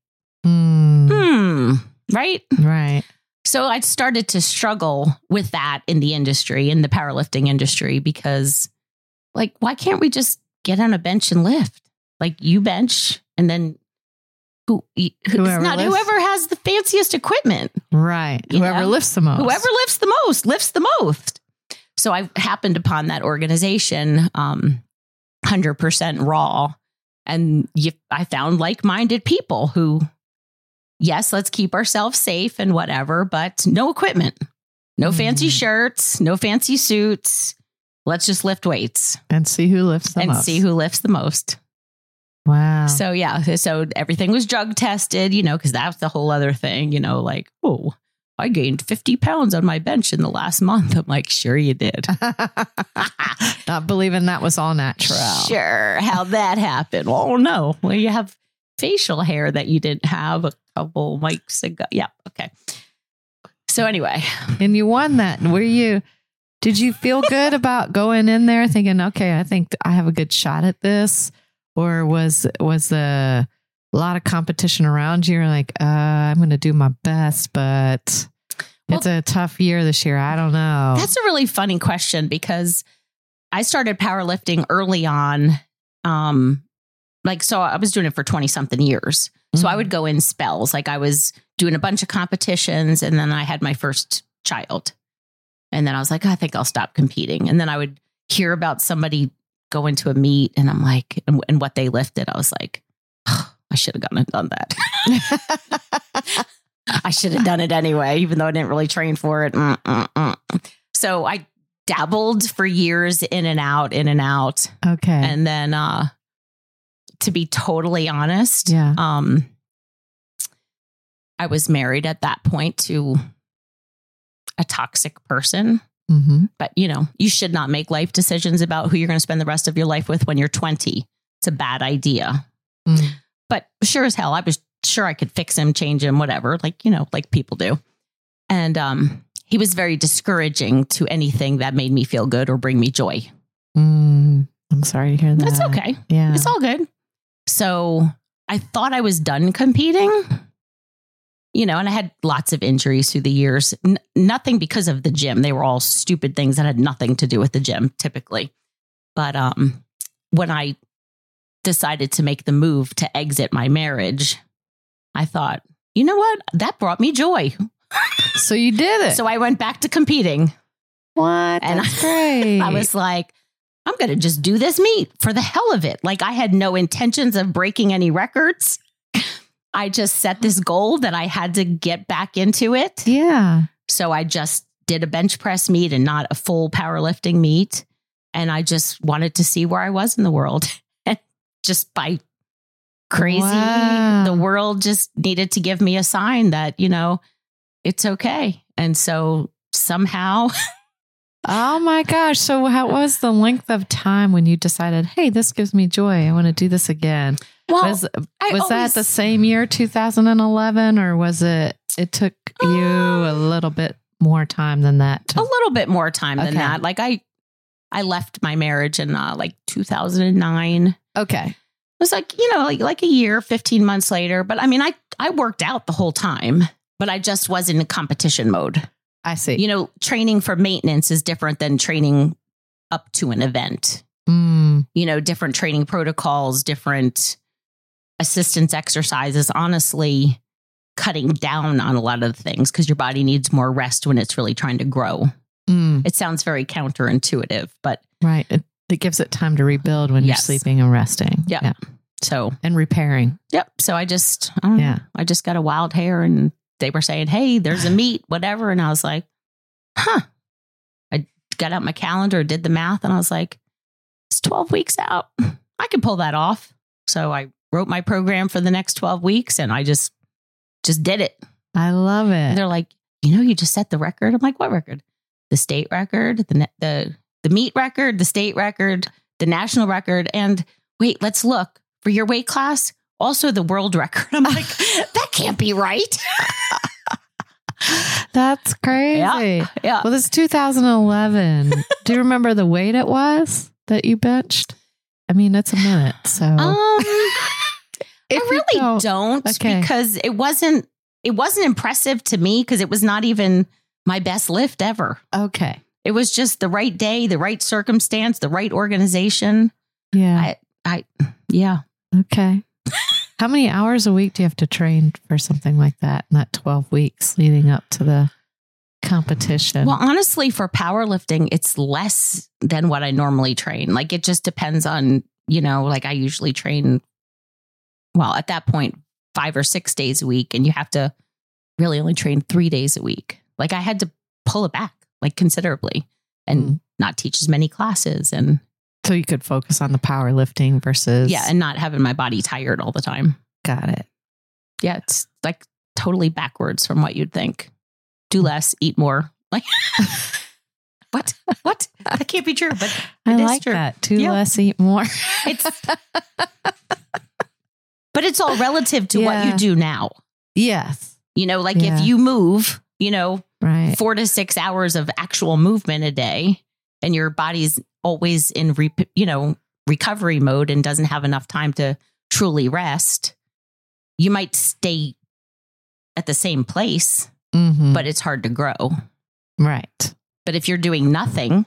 right? Right. So I started to struggle with that in the industry, in the powerlifting industry, because why can't we just get on a bench and lift? Like you bench and then whoever has the fanciest equipment. Right. Whoever lifts the most. Whoever lifts the most. So I happened upon that organization, 100% raw. And I found like-minded people who, yes, let's keep ourselves safe and whatever, but no equipment, no fancy shirts, no fancy suits. Let's just lift weights. And see who lifts the most. Wow. So so everything was drug tested, because that's the whole other thing, I gained 50 pounds on my bench in the last month. I'm like, sure you did. Not believing that was all natural. Sure. How'd that happen? Oh, no. Well, you have facial hair that you didn't have a couple weeks ago. Yeah. Okay. So anyway. And you won that. Did you feel good about going in there thinking, okay, I think I have a good shot at this? Or was a lot of competition around you? You're like, I'm going to do my best, but it's a tough year this year. I don't know. That's a really funny question because I started powerlifting early on. So I was doing it for 20 something years. So I would go in spells. Like I was doing a bunch of competitions and then I had my first child. And then I was like, I think I'll stop competing. And then I would hear about somebody go into a meet and I'm like, and what they lifted, I was like, oh, I should have gone and done that. I should have done it anyway, even though I didn't really train for it. So I dabbled for years in and out. Okay. And then, to be totally honest, I was married at that point to a toxic person. Mm-hmm. But, you should not make life decisions about who you're going to spend the rest of your life with when you're 20. It's a bad idea. Mm. But sure as hell, I was sure I could fix him, change him, whatever, like people do. And he was very discouraging to anything that made me feel good or bring me joy. I'm sorry to hear that. That's okay. Yeah. It's all good. So I thought I was done competing. And I had lots of injuries through the years. Nothing because of the gym. They were all stupid things that had nothing to do with the gym, typically. But when I decided to make the move to exit my marriage, I thought, you know what? That brought me joy. So you did it. So I went back to competing. What? And That's great. I was like, I'm going to just do this meet for the hell of it. Like I had no intentions of breaking any records. I just set this goal that I had to get back into it. Yeah. So I just did a bench press meet and not a full powerlifting meet. And I just wanted to see where I was in the world. And just by crazy, the world just needed to give me a sign that, it's okay. And so somehow. Oh my gosh. So what was the length of time when you decided, hey, this gives me joy. I want to do this again? Well, was that the same year, 2011, or was it? it took you a little bit more time than that. A little bit more time than that. Like I left my marriage in like 2009. Okay. It was like, like a year, 15 months later. But I mean, I worked out the whole time, but I just wasn't in competition mode. I see. Training for maintenance is different than training up to an event. Different training protocols, different assistance exercises, honestly, cutting down on a lot of the things because your body needs more rest when it's really trying to grow. It sounds very counterintuitive, but right. It gives it time to rebuild when you're sleeping and resting. Yeah. So, and repairing. Yep. So I just got a wild hair and they were saying, hey, there's a meet, whatever. And I was like, I got out my calendar, did the math, and I was like, it's 12 weeks out. I can pull that off. So I wrote my program for the next 12 weeks and I just did it. I love it. And they're like, you just set the record. I'm like, what record? The state record, the meet record, the state record, the national record. And wait, let's look for your weight class. Also the world record. I'm like, that can't be right. That's crazy. Yeah. Well, this is 2011. Do you remember the weight it was that you benched? I mean, it's a minute. So I really don't because it wasn't impressive to me because it was not even my best lift ever. Okay. It was just the right day, the right circumstance, the right organization. Yeah. Yeah. Okay. How many hours a week do you have to train for something like that in that 12 weeks leading up to the competition? Well, honestly, for powerlifting, it's less than what I normally train. Like it just depends on, like I usually train, well, at that point, 5 or 6 days a week. And you have to really only train 3 days a week. Like I had to pull it back like considerably and not teach as many classes. And so you could focus on the powerlifting versus. Yeah. And not having my body tired all the time. Got it. Yeah. It's like totally backwards from what you'd think. Do less, eat more. Like what? That can't be true, but I like true. That. Do less, eat more. But it's all relative to what you do now. Yes. If you move, right. 4 to 6 hours of actual movement a day and your body's always in, recovery mode and doesn't have enough time to truly rest, you might stay at the same place, but it's hard to grow. Right. But if you're doing nothing,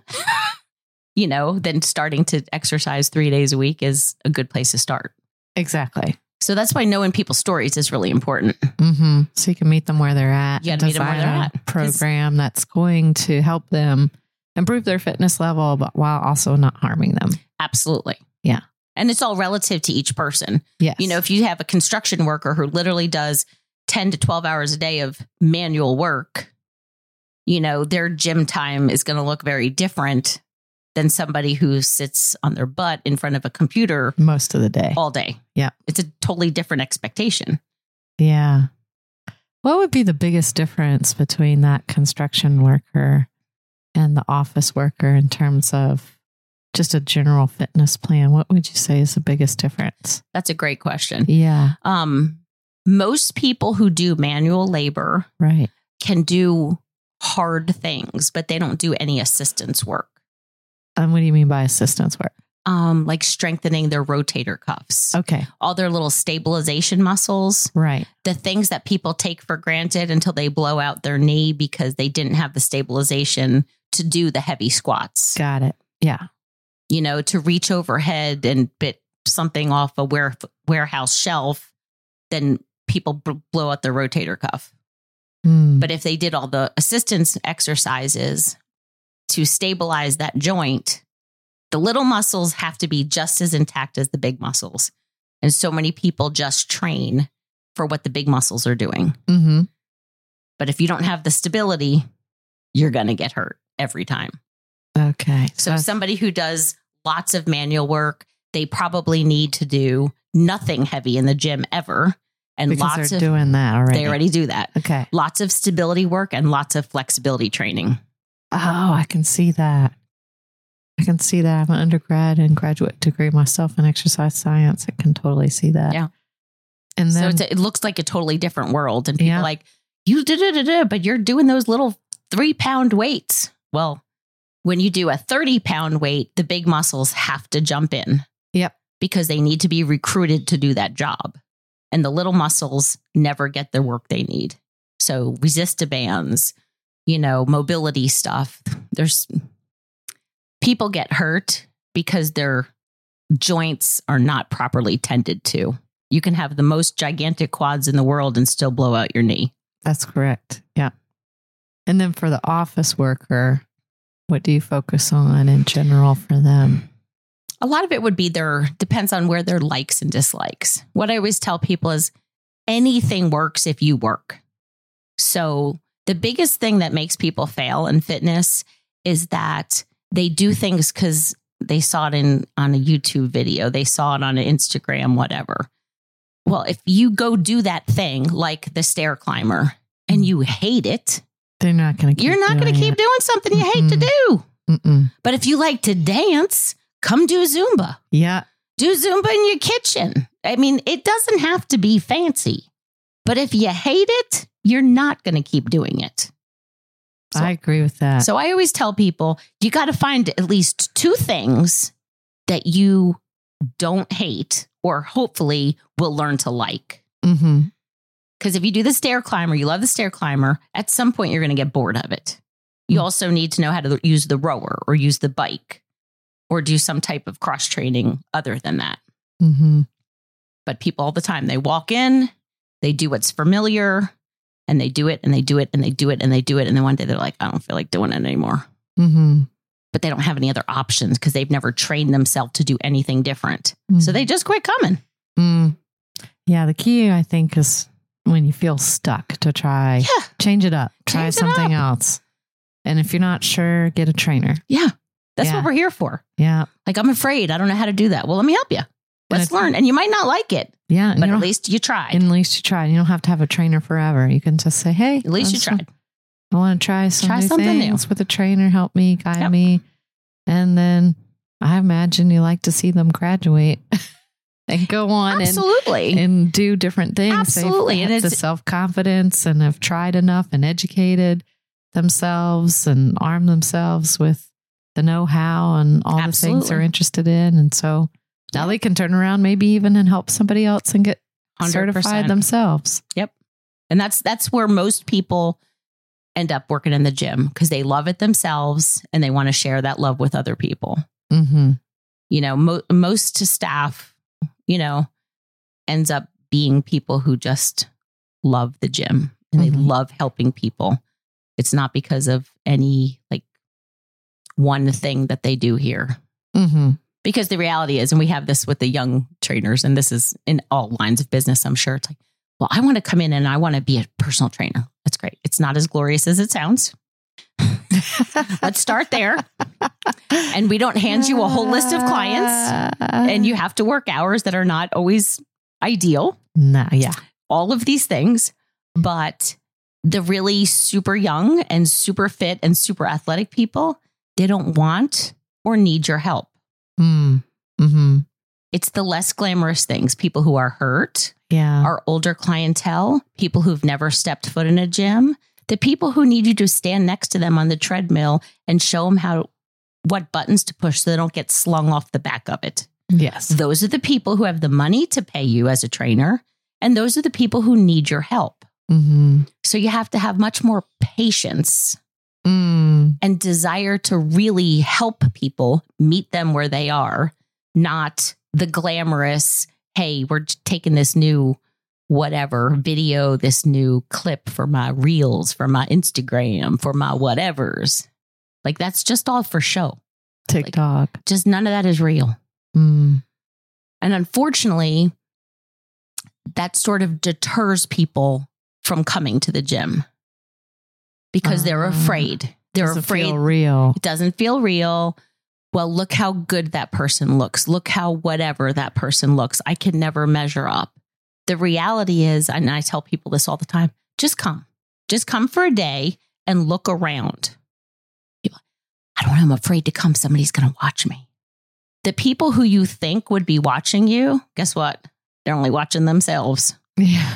then starting to exercise 3 days a week is a good place to start. Exactly. So that's why knowing people's stories is really important. So you can meet them where they're at. You got to meet them where they're at. Program that's going to help them improve their fitness level, but while also not harming them. Absolutely. Yeah. And it's all relative to each person. Yes. If you have a construction worker who literally does 10 to 12 hours a day of manual work, their gym time is going to look very different than somebody who sits on their butt in front of a computer most of the day, all day. Yeah. It's a totally different expectation. Yeah. What would be the biggest difference between that construction worker and the office worker in terms of just a general fitness plan? What would you say is the biggest difference? That's a great question. Yeah. Most people who do manual labor can do hard things, but they don't do any assistance work. What do you mean by assistance work? Like strengthening their rotator cuffs. Okay. All their little stabilization muscles. Right. The things that people take for granted until they blow out their knee because they didn't have the stabilization to do the heavy squats. Got it. Yeah. To reach overhead and bit something off a warehouse shelf, then people blow out their rotator cuff. But if they did all the assistance exercises to stabilize that joint, the little muscles have to be just as intact as the big muscles. And so many people just train for what the big muscles are doing. But if you don't have the stability, you're going to get hurt every time. Okay. So somebody who does lots of manual work, they probably need to do nothing heavy in the gym ever. And because they're doing that already. They already do that. Okay. Lots of stability work and lots of flexibility training. Oh, I can see that. I have an undergrad and graduate degree myself in exercise science. I can totally see that. Yeah. And then, so it looks like a totally different world. And people but you're doing those little 3-pound weights. Well, when you do a 30-pound weight, the big muscles have to jump in. Yep. Because they need to be recruited to do that job. And the little muscles never get the work they need. So Resistabands, mobility stuff. People get hurt because their joints are not properly tended to. You can have the most gigantic quads in the world and still blow out your knee. That's correct. Yeah. And then for the office worker, what do you focus on in general for them? A lot of it would be depends on where their likes and dislikes. What I always tell people is anything works if you work. So the biggest thing that makes people fail in fitness is that they do things because they saw it on a YouTube video. They saw it on an Instagram, whatever. Well, if you go do that thing like the stair climber and you hate it, you're not going to keep doing something you hate to do. Mm-mm. But if you like to dance, come do Zumba. Yeah. Do Zumba in your kitchen. I mean, it doesn't have to be fancy. But if you hate it, you're not going to keep doing it. So, I agree with that. So I always tell people, you got to find at least 2 things that you don't hate or hopefully will learn to like. Mm-hmm. Because if you do the stair climber, you love the stair climber, at some point you're going to get bored of it. You also need to know how to use the rower or use the bike or do some type of cross training other than that. Mm-hmm. But people all the time, they walk in, they do what's familiar, and they do it and they do it and they do it and they do it. And then one day they're like, I don't feel like doing it anymore. Mm-hmm. But they don't have any other options because they've never trained themselves to do anything different. Mm-hmm. So they just quit coming. Mm. Yeah, the key, I think, is when you feel stuck to try, change it up, try something else. And if you're not sure, get a trainer. Yeah, that's what we're here for. Yeah. Like, I'm afraid. I don't know how to do that. Well, let me help you. Let's learn. And you might not like it. Yeah. But at least you tried. At least you tried. You don't have to have a trainer forever. You can just say, hey. At least you tried. I want to try something new with a trainer. Help me, guide me. And then I imagine you like to see them graduate and go on and do different things. Absolutely. And it's the self-confidence and have tried enough and educated themselves and armed themselves with the know-how and all the things they're interested in. And so now they can turn around maybe even and help somebody else and get 100%. Certified themselves. Yep. And that's where most people end up working in the gym because they love it themselves and they want to share that love with other people. Mm-hmm. Most staff, ends up being people who just love the gym and they love helping people. It's not because of any one thing that they do here. Mm-hmm. Because the reality is, and we have this with the young trainers, and this is in all lines of business, I'm sure, it's like, well, I want to come in and I want to be a personal trainer. That's great. It's not as glorious as it sounds. Let's start there. And we don't hand you a whole list of clients and you have to work hours that are not always ideal. No, yeah. All of these things. But the really super young and super fit and super athletic people, they don't want or need your help. Mm-hmm. It's the less glamorous things. People who are hurt, our older clientele, people who've never stepped foot in a gym, the people who need you to stand next to them on the treadmill and show them what buttons to push so they don't get slung off the back of it. Yes. Those are the people who have the money to pay you as a trainer. And those are the people who need your help. Mm-hmm. So you have to have much more patience and desire to really help people meet them where they are, not the glamorous, hey, we're taking this new whatever video, this new clip for my reels, for my Instagram, for my whatevers. That's just all for show. TikTok. Just none of that is real. And unfortunately, that sort of deters people from coming to the gym because they're afraid. They're afraid. Feel real. It doesn't feel real. Well, look how good that person looks. Look how whatever that person looks. I can never measure up. The reality is, and I tell people this all the time, just come. Just come for a day and look around. People, I don't know, I'm afraid to come. Somebody's going to watch me. The people who you think would be watching you, guess what? They're only watching themselves. Yeah.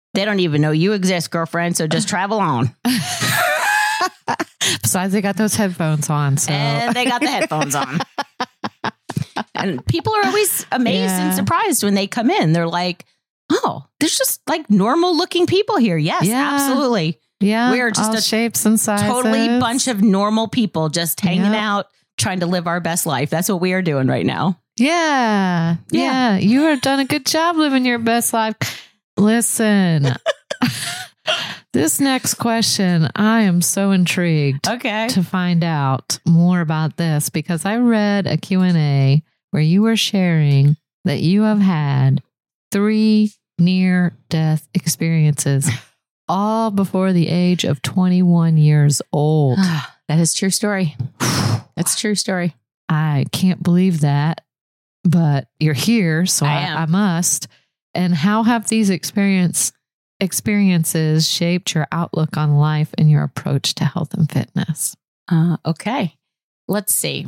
They don't even know you exist, girlfriend. So just travel on. Besides, they got those headphones on. So. And they got the headphones on. And people are always amazed and surprised when they come in. They're like, oh, there's just like normal looking people here. Yes, absolutely. Yeah. We're just all shapes and sizes. Totally bunch of normal people just hanging out, trying to live our best life. That's what we are doing right now. Yeah. You have done a good job living your best life. Listen, this next question, I am so intrigued to find out more about this because I read a Q&A where you were sharing that you have had 3 near-death experiences, all before the age of 21 years old. That is true story. That's a true story. I can't believe that, but you're here, so I must. And how have these experiences shaped your outlook on life and your approach to health and fitness? Okay. Let's see.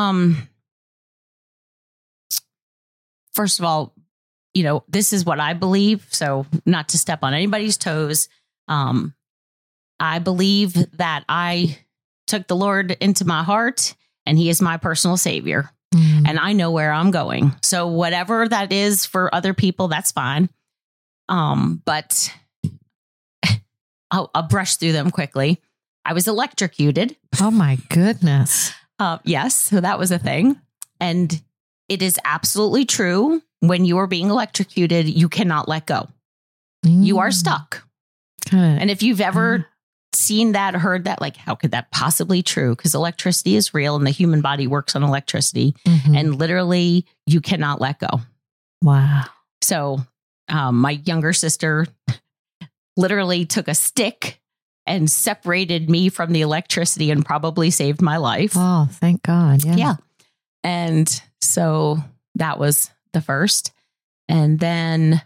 First of all, this is what I believe. So not to step on anybody's toes. I believe that I took the Lord into my heart and he is my personal savior. And I know where I'm going. So whatever that is for other people, that's fine. But I'll brush through them quickly. I was electrocuted. Oh my goodness. Yes. So that was a thing. And it is absolutely true. When you are being electrocuted, you cannot let go. You are stuck. And if you've ever seen that, heard that, like, how could that possibly be true? Because electricity is real and the human body works on electricity. And literally you cannot let go. Wow. So my younger sister literally took a stick and separated me from the electricity and probably saved my life. Oh, thank God. Yeah. And so that was the first. And then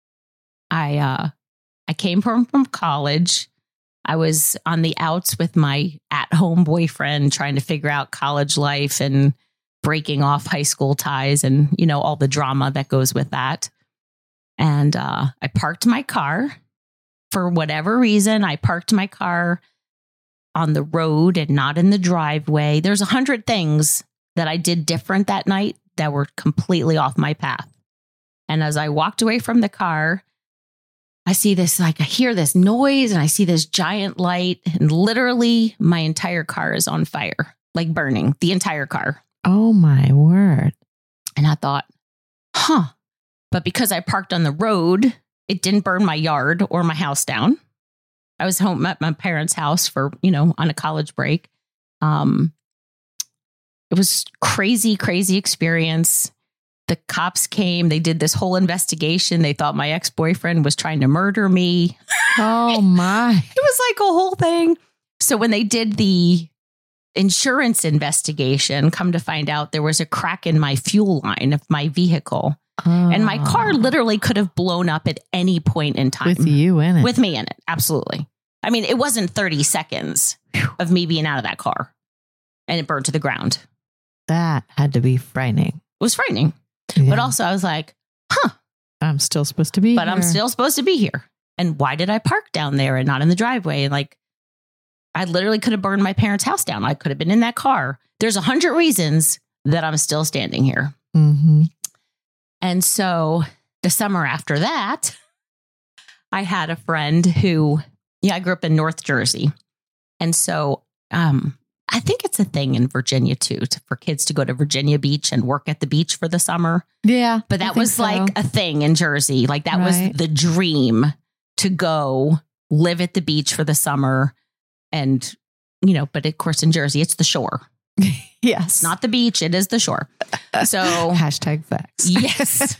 I came from college. I was on the outs with my at-home boyfriend trying to figure out college life and breaking off high school ties and, all the drama that goes with that. And I parked my car. For whatever reason, I parked my car on the road and not in the driveway. There's 100 things that I did different that night that were completely off my path. And as I walked away from the car, I see this, I hear this noise and I see this giant light and literally my entire car is on fire, like burning the entire car. Oh my word. And I thought, but because I parked on the road, it didn't burn my yard or my house down. I was home at my parents' house for, on a college break. It was crazy experience. The cops came, they did this whole investigation. They thought my ex-boyfriend was trying to murder me. Oh my. It was like a whole thing. So when they did the insurance investigation, come to find out there was a crack in my fuel line of my vehicle. And my car literally could have blown up at any point in time. With you in it. With me in it. Absolutely. I mean, it wasn't 30 seconds of me being out of that car and it burned to the ground. That had to be frightening. It was frightening. Yeah. But also I was like, I'm still supposed to be here. I'm still supposed to be here. And why did I park down there and not in the driveway? And I literally could have burned my parents' house down. I could have been in that car. There's 100 reasons that I'm still standing here. Mm-hmm. And so the summer after that, I had a friend who, I grew up in North Jersey. And so I think it's a thing in Virginia, too, for kids to go to Virginia Beach and work at the beach for the summer. Yeah. But that was like a thing in Jersey. Like that was the dream to go live at the beach for the summer. And, but of course in Jersey, it's the shore. Yes. Not the beach. It is the shore. So hashtag facts. Yes.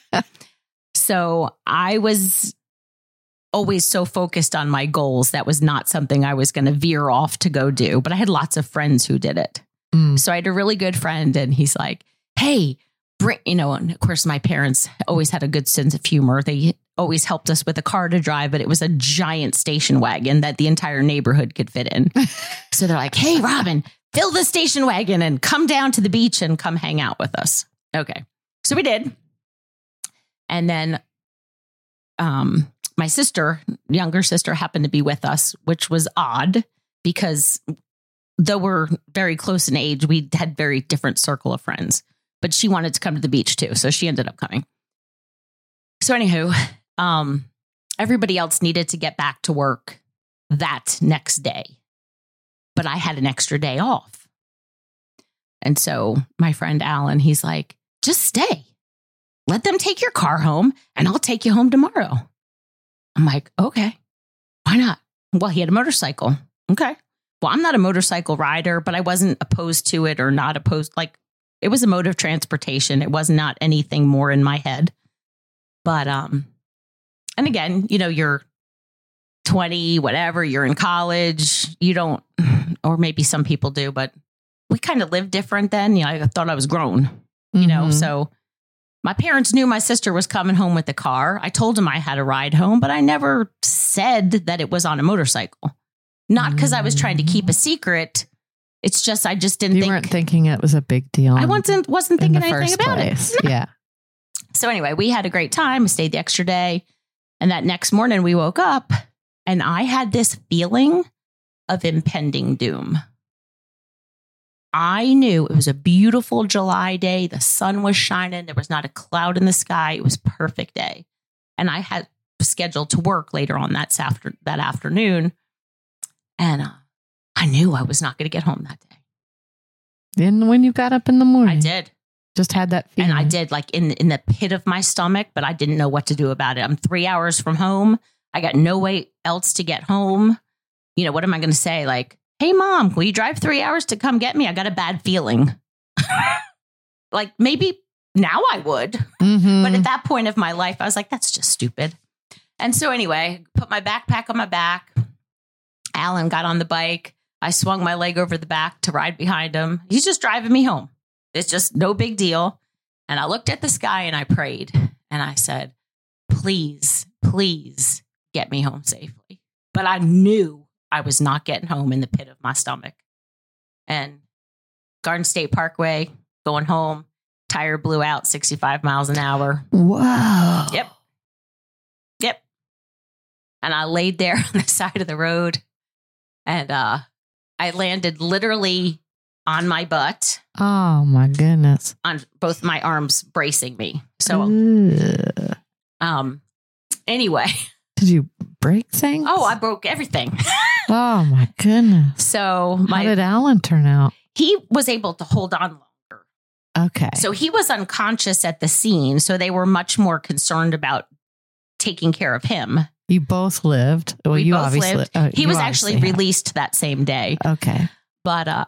So I was always so focused on my goals. That was not something I was going to veer off to go do, but I had lots of friends who did it. So I had a really good friend and he's like, hey, and of course my parents always had a good sense of humor. They always helped us with a car to drive, but it was a giant station wagon that the entire neighborhood could fit in. So they're like, hey, Robin, fill the station wagon and come down to the beach and come hang out with us. Okay. So we did. And then my younger sister happened to be with us, which was odd because though we're very close in age, we had very different circle of friends, but she wanted to come to the beach too. So she ended up coming. So anywho, everybody else needed to get back to work that next day, but I had an extra day off. And so my friend Alan, he's like, just stay. Let them take your car home and I'll take you home tomorrow. I'm like, okay, why not? Well, he had a motorcycle. Okay. Well, I'm not a motorcycle rider, but I wasn't opposed to it or not opposed. Like it was a mode of transportation. It was not anything more in my head. But, and again, you know, you're 20, whatever, you're in college, you don't, or maybe some people do, but we kind of lived different then. You know, I thought I was grown, you know, so my parents knew my sister was coming home with the car. I told them I had a ride home, but I never said that it was on a motorcycle. Not because I was trying to keep a secret. It's just, I just didn't think. You weren't thinking it was a big deal. I wasn't thinking anything about it. No. Yeah. So anyway, we had a great time. I stayed the extra day. And that next morning we woke up and I had this feeling of impending doom. I knew it was a beautiful July day. The sun was shining. There was not a cloud in the sky. It was a perfect day. And I had scheduled to work later on that afternoon. And I knew I was not going to get home that day. Then when you got up in the morning, I did. Just had that feeling. And I did, like in the pit of my stomach, but I didn't know what to do about it. I'm 3 hours from home. I got no way else to get home. You know, what am I going to say? Like, hey, Mom, will you drive 3 hours to come get me? I got a bad feeling. Like maybe now I would. But at that point of my life, I was like, that's just stupid. And so anyway, put my backpack on my back. Alan got on the bike. I swung my leg over the back to ride behind him. He's just driving me home. It's just no big deal. And I looked at the sky and I prayed and I said, please, please get me home safely. But I knew I was not getting home in the pit of my stomach. And Garden State Parkway, going home, tire blew out 65 miles an hour. Wow. Yep. And I laid there on the side of the road and I landed literally on my butt. Oh my goodness. On both my arms bracing me. So, anyway. Did you break things? Oh, I broke everything. Oh my goodness. So how did Alan turn out? He was able to hold on longer. Okay. So he was unconscious at the scene. So they were much more concerned about taking care of him. You both lived. Well, we you both obviously lived. He was actually released that same day. Okay. But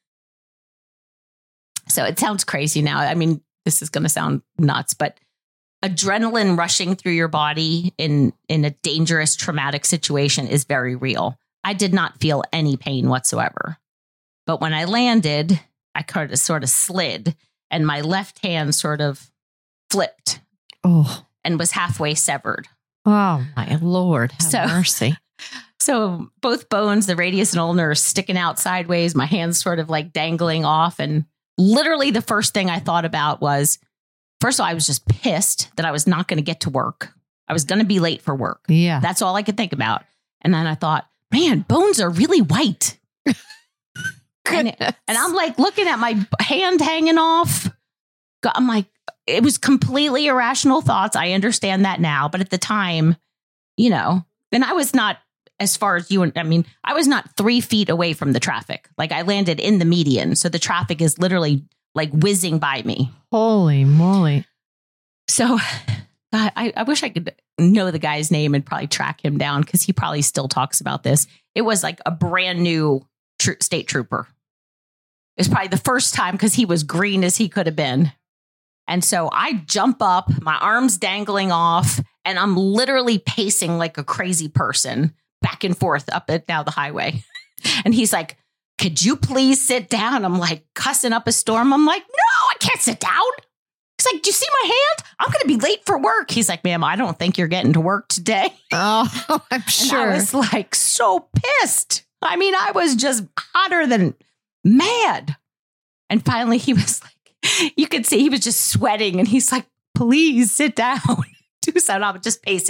so it sounds crazy now. I mean, this is going to sound nuts, but adrenaline rushing through your body in a dangerous, traumatic situation is very real. I did not feel any pain whatsoever. But when I landed, I sort of slid and my left hand sort of flipped and was halfway severed. Oh, my Lord. Have mercy. So both bones, the radius and ulnar, are sticking out sideways. My hands sort of like dangling off. And literally the first thing I thought about was, first of all, I was just pissed that I was not going to get to work. I was going to be late for work. Yeah. That's all I could think about. And then I thought, man, bones are really white. and I'm like looking at my hand hanging off. I'm like, it was completely irrational thoughts. I understand that now. But at the time, you know, and I was not, as far as you, I mean, I was not 3 feet away from the traffic. Like I landed in the median. So the traffic is literally like whizzing by me. Holy moly. So I wish I could know the guy's name and probably track him down because he probably still talks about this. It was like a brand new state trooper. It's probably the first time because he was green as he could have been. And so I jump up, my arms dangling off, and I'm literally pacing like a crazy person back and forth up and down the highway. And he's like, could you please sit down? I'm like cussing up a storm. I'm like, no, I can't sit down. He's like, do you see my hand? I'm going to be late for work. He's like, ma'am, I don't think you're getting to work today. Oh, I'm sure. And I was like so pissed. I mean, I was just hotter than mad. And finally he was like, you could see he was just sweating and he's like, please sit down. Do something. I'm just pacing.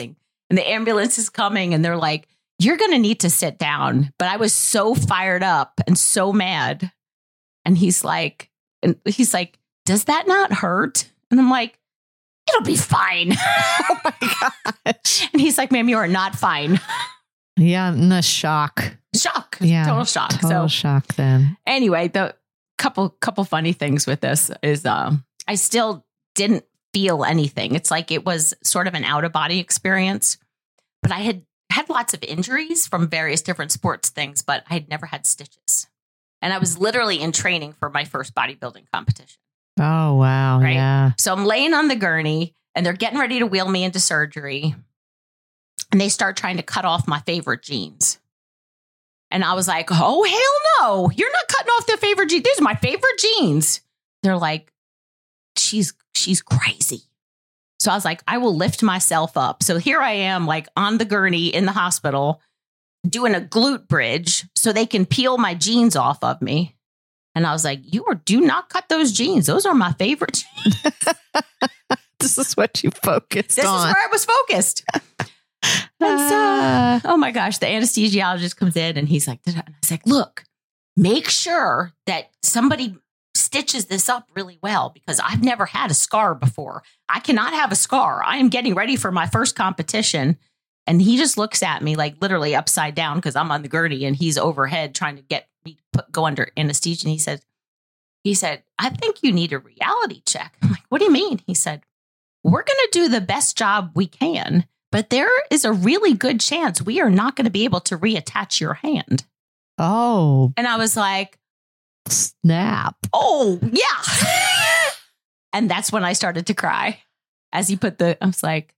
and the ambulance is coming and they're like, you're going to need to sit down. But I was so fired up and so mad. And he's like, does that not hurt? And I'm like, it'll be fine. Oh my gosh. And he's like, ma'am, you are not fine. Yeah, in the shock. Shock. Yeah. Total shock. Total shock then. Anyway, the couple funny things with this is I still didn't feel anything. It's like it was sort of an out-of-body experience. But I had lots of injuries from various different sports things, but I had never had stitches. And I was literally in training for my first bodybuilding competition. Oh, wow. Right? Yeah. So I'm laying on the gurney and they're getting ready to wheel me into surgery. And they start trying to cut off my favorite jeans. And I was like, oh, hell no. You're not cutting off their favorite jeans. These are my favorite jeans. They're like, she's crazy. So I was like, I will lift myself up. So here I am, like on the gurney in the hospital doing a glute bridge so they can peel my jeans off of me. And I was like, do not cut those jeans. Those are my favorite jeans. This is what you focused on. This is where I was focused. And so, oh my gosh, the anesthesiologist comes in and he's like, and I was like, look, make sure that somebody stitches this up really well because I've never had a scar before. I cannot have a scar. I am getting ready for my first competition. And he just looks at me like literally upside down because I'm on the gurney and he's overhead trying to get me to go under anesthesia. And he said, I think you need a reality check. I'm like, what do you mean? He said, we're going to do the best job we can, but there is a really good chance we are not going to be able to reattach your hand. Oh. And I was like, snap. Oh, yeah. And that's when I started to cry as he I was like,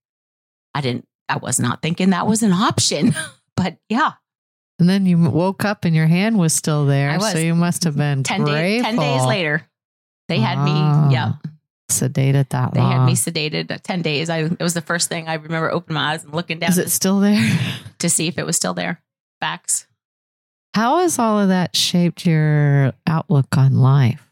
I was not thinking that was an option, but yeah. And then you woke up and your hand was still there. I was. So you must have been 10 days later. They had me, sedated that They long. had me sedated 10 days. It was the first thing I remember opening my eyes and looking down. Is it still there? To see if it was still there. Facts. How has all of that shaped your outlook on life?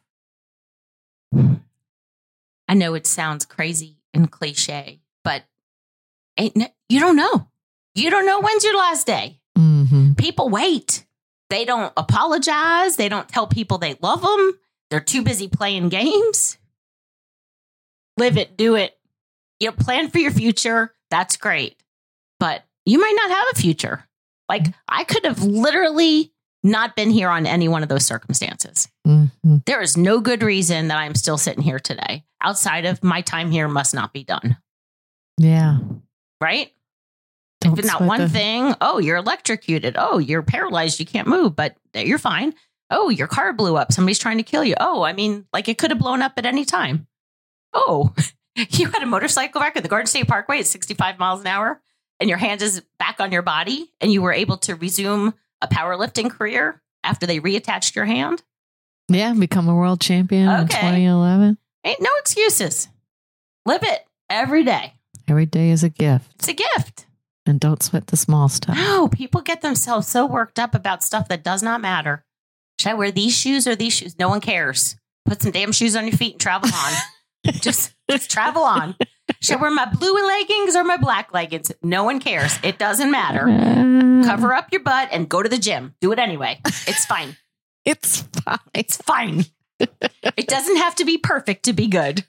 I know it sounds crazy and cliche, but you don't know. You don't know when's your last day. Mm-hmm. People wait. They don't apologize. They don't tell people they love them. They're too busy playing games. Live it, do it. You plan for your future. That's great. But you might not have a future. Like I could have literally not been here on any one of those circumstances. Mm-hmm. There is no good reason that I'm still sitting here today outside of my time here must not be done. Yeah. Right? Don't If not sweat one the- thing, oh, you're electrocuted. Oh, you're paralyzed. You can't move, but you're fine. Oh, your car blew up. Somebody's trying to kill you. Oh, I mean, like it could have blown up at any time. Oh, you had a motorcycle wreck at the Garden State Parkway at 65 miles an hour and your hand is back on your body and you were able to resume a powerlifting career after they reattached your hand. Yeah, become a world champion in 2011. Ain't no excuses. Live it every day. Every day is a gift. It's a gift. And don't sweat the small stuff. No, people get themselves so worked up about stuff that does not matter. Should I wear these shoes or these shoes? No one cares. Put some damn shoes on your feet and travel on. just travel on. Should I wear my blue leggings or my black leggings? No one cares. It doesn't matter. Cover up your butt and go to the gym. Do it anyway. It's fine. It's fine. It's fine. It doesn't have to be perfect to be good.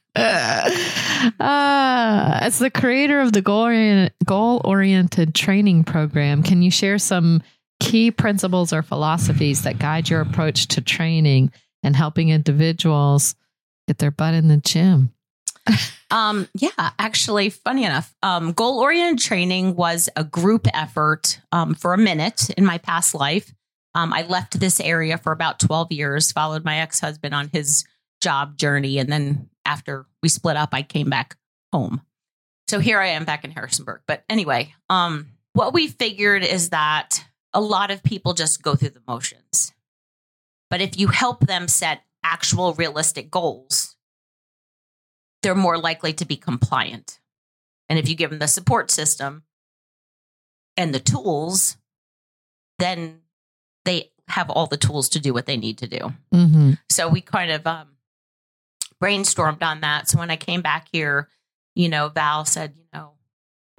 As the creator of the goal-oriented training program, can you share some key principles or philosophies that guide your approach to training and helping individuals get their butt in the gym? Yeah, actually, funny enough, goal-oriented training was a group effort for a minute in my past life. I left this area for about 12 years, followed my ex-husband on his job journey. And then after we split up, I came back home. So here I am back in Harrisonburg. But anyway, what we figured is that a lot of people just go through the motions. But if you help them set actual realistic goals, they're more likely to be compliant. And if you give them the support system and the tools, then they have all the tools to do what they need to do. Mm-hmm. So we kind of brainstormed on that. So when I came back here, Val said,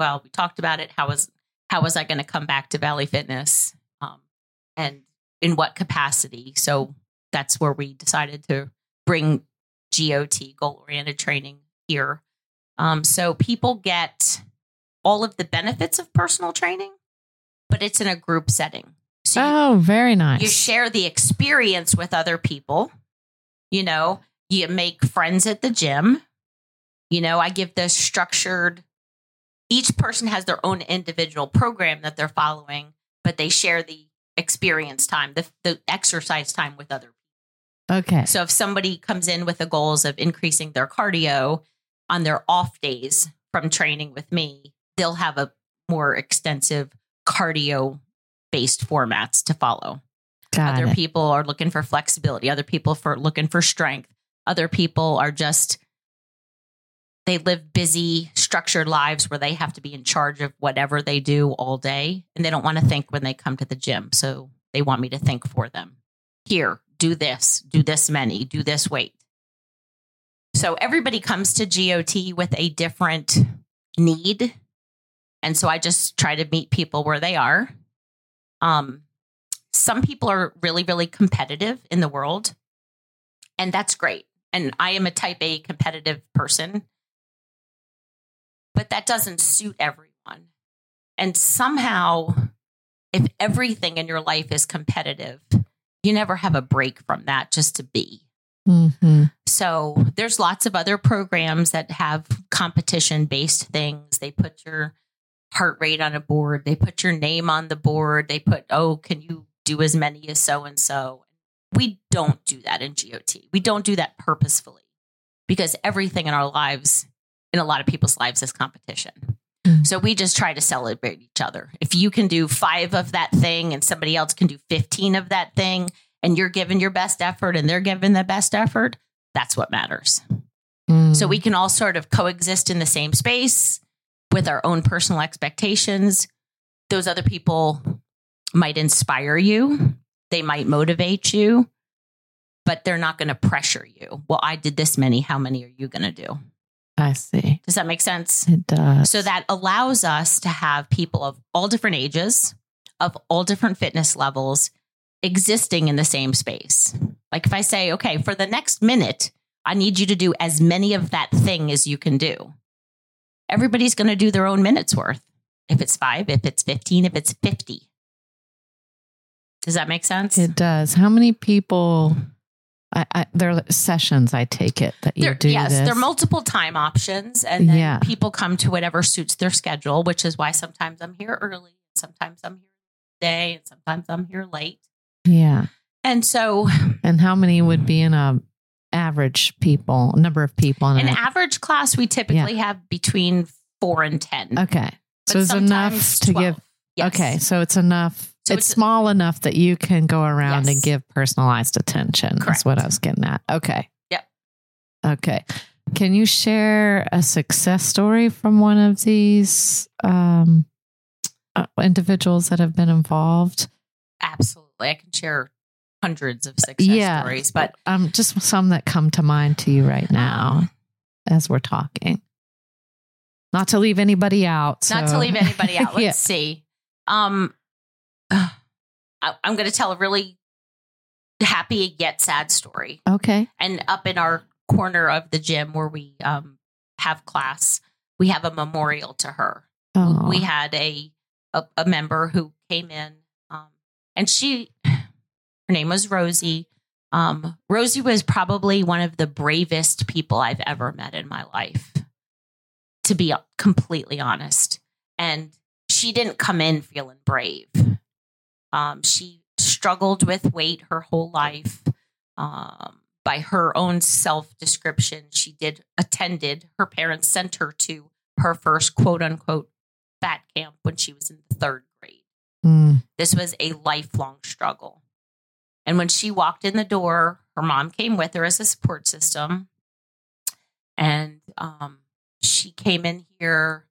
well, we talked about it. How was I going to come back to Valley Fitness? And in what capacity? So that's where we decided to bring GOT, goal-oriented training, here. So people get all of the benefits of personal training, but it's in a group setting. So very nice. You share the experience with other people. You make friends at the gym. I give this structured, each person has their own individual program that they're following, but they share the experience time, the exercise time with other people. Okay. So if somebody comes in with the goals of increasing their cardio on their off days from training with me, they'll have a more extensive cardio based formats to follow. Other people are looking for flexibility. Other people looking for strength. Other people are they live busy, structured lives where they have to be in charge of whatever they do all day. And they don't want to think when they come to the gym. So they want me to think for them. Here, do this many, do this weight. So everybody comes to GOT with a different need. And so I just try to meet people where they are. Some people are really, really competitive in the world. And that's great. And I am a type A competitive person. But that doesn't suit everyone. And somehow, if everything in your life is competitive, you never have a break from that just to be. Mm-hmm. So there's lots of other programs that have competition-based things. They put your heart rate on a board. They put your name on the board. They put, can you do as many as so-and-so? We don't do that in GOT. We don't do that purposefully because everything in our lives, in a lot of people's lives, is competition. Mm-hmm. So we just try to celebrate each other. If you can do 5 of that thing and somebody else can do 15 of that thing and you're giving your best effort and they're giving the best effort, that's what matters. Mm-hmm. So we can all sort of coexist in the same space with our own personal expectations. Those other people might inspire you. They might motivate you, but they're not going to pressure you. Well, I did this many. How many are you going to do? I see. Does that make sense? It does. So that allows us to have people of all different ages, of all different fitness levels, existing in the same space. Like if I say, okay, for the next minute, I need you to do as many of that thing as you can do. Everybody's going to do their own minutes worth. If it's 5, if it's 15, if it's 50. Does that make sense? It does. How many people... there are sessions, I take it, that you do yes, this. There are multiple time options, and then people come to whatever suits their schedule, which is why sometimes I'm here early, sometimes I'm here day, and sometimes I'm here late. Yeah. And so... And how many would be in a average number of people? In an average class, we typically have between 4 and 10. Okay. So it's enough to 12. give... Yes. Okay, so it's enough... So it's small enough that you can go around and give personalized attention. Correct. That's what I was getting at. Okay. Yep. Okay. Can you share a success story from one of these individuals that have been involved? Absolutely. I can share hundreds of success stories, but just some that come to mind to you right now as we're talking. Not to leave anybody out. Not to leave anybody out. Let's see. I'm going to tell a really happy yet sad story. Okay. And up in our corner of the gym where we have class, we have a memorial to her. Oh. We had a member who came in, and her name was Rosie. Rosie was probably one of the bravest people I've ever met in my life, to be completely honest. And she didn't come in feeling brave. She struggled with weight her whole life. By her own self-description, she attended, her parents sent her to her first quote unquote fat camp when she was in the 3rd grade. Mm. This was a lifelong struggle. And when she walked in the door, her mom came with her as a support system. And she came in here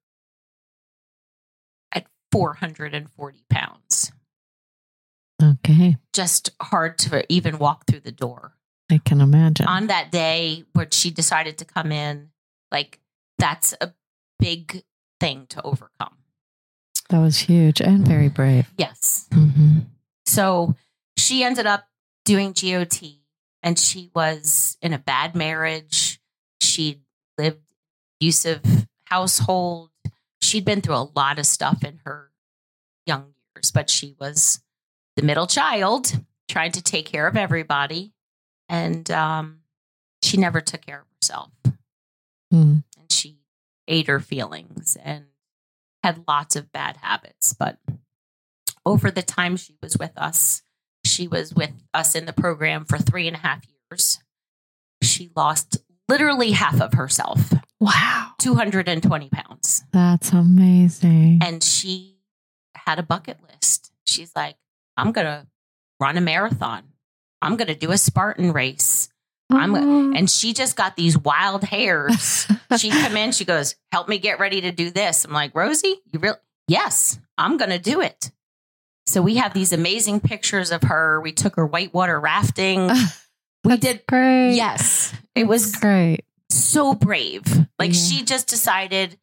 at 440 pounds. Okay. Just hard to even walk through the door. I can imagine. On that day where she decided to come in, like that's a big thing to overcome. That was huge and very brave. Yes. Mm-hmm. So she ended up doing GOT, and she was in a bad marriage. She lived in an abusive household. She'd been through a lot of stuff in her young years, but she was the middle child trying to take care of everybody. And she never took care of herself. Mm. And she ate her feelings and had lots of bad habits. But over the time she was with us in the program for 3.5 years. She lost literally half of herself. Wow. 220 pounds. That's amazing. And she had a bucket list. She's like, I'm going to run a marathon. I'm going to do a Spartan race. And she just got these wild hairs. She'd come in, she goes, help me get ready to do this. I'm like, Rosie, you really? Yes, I'm going to do it. So we have these amazing pictures of her. We took her whitewater rafting. We did great. Yes. It was great. So brave. Like she just decided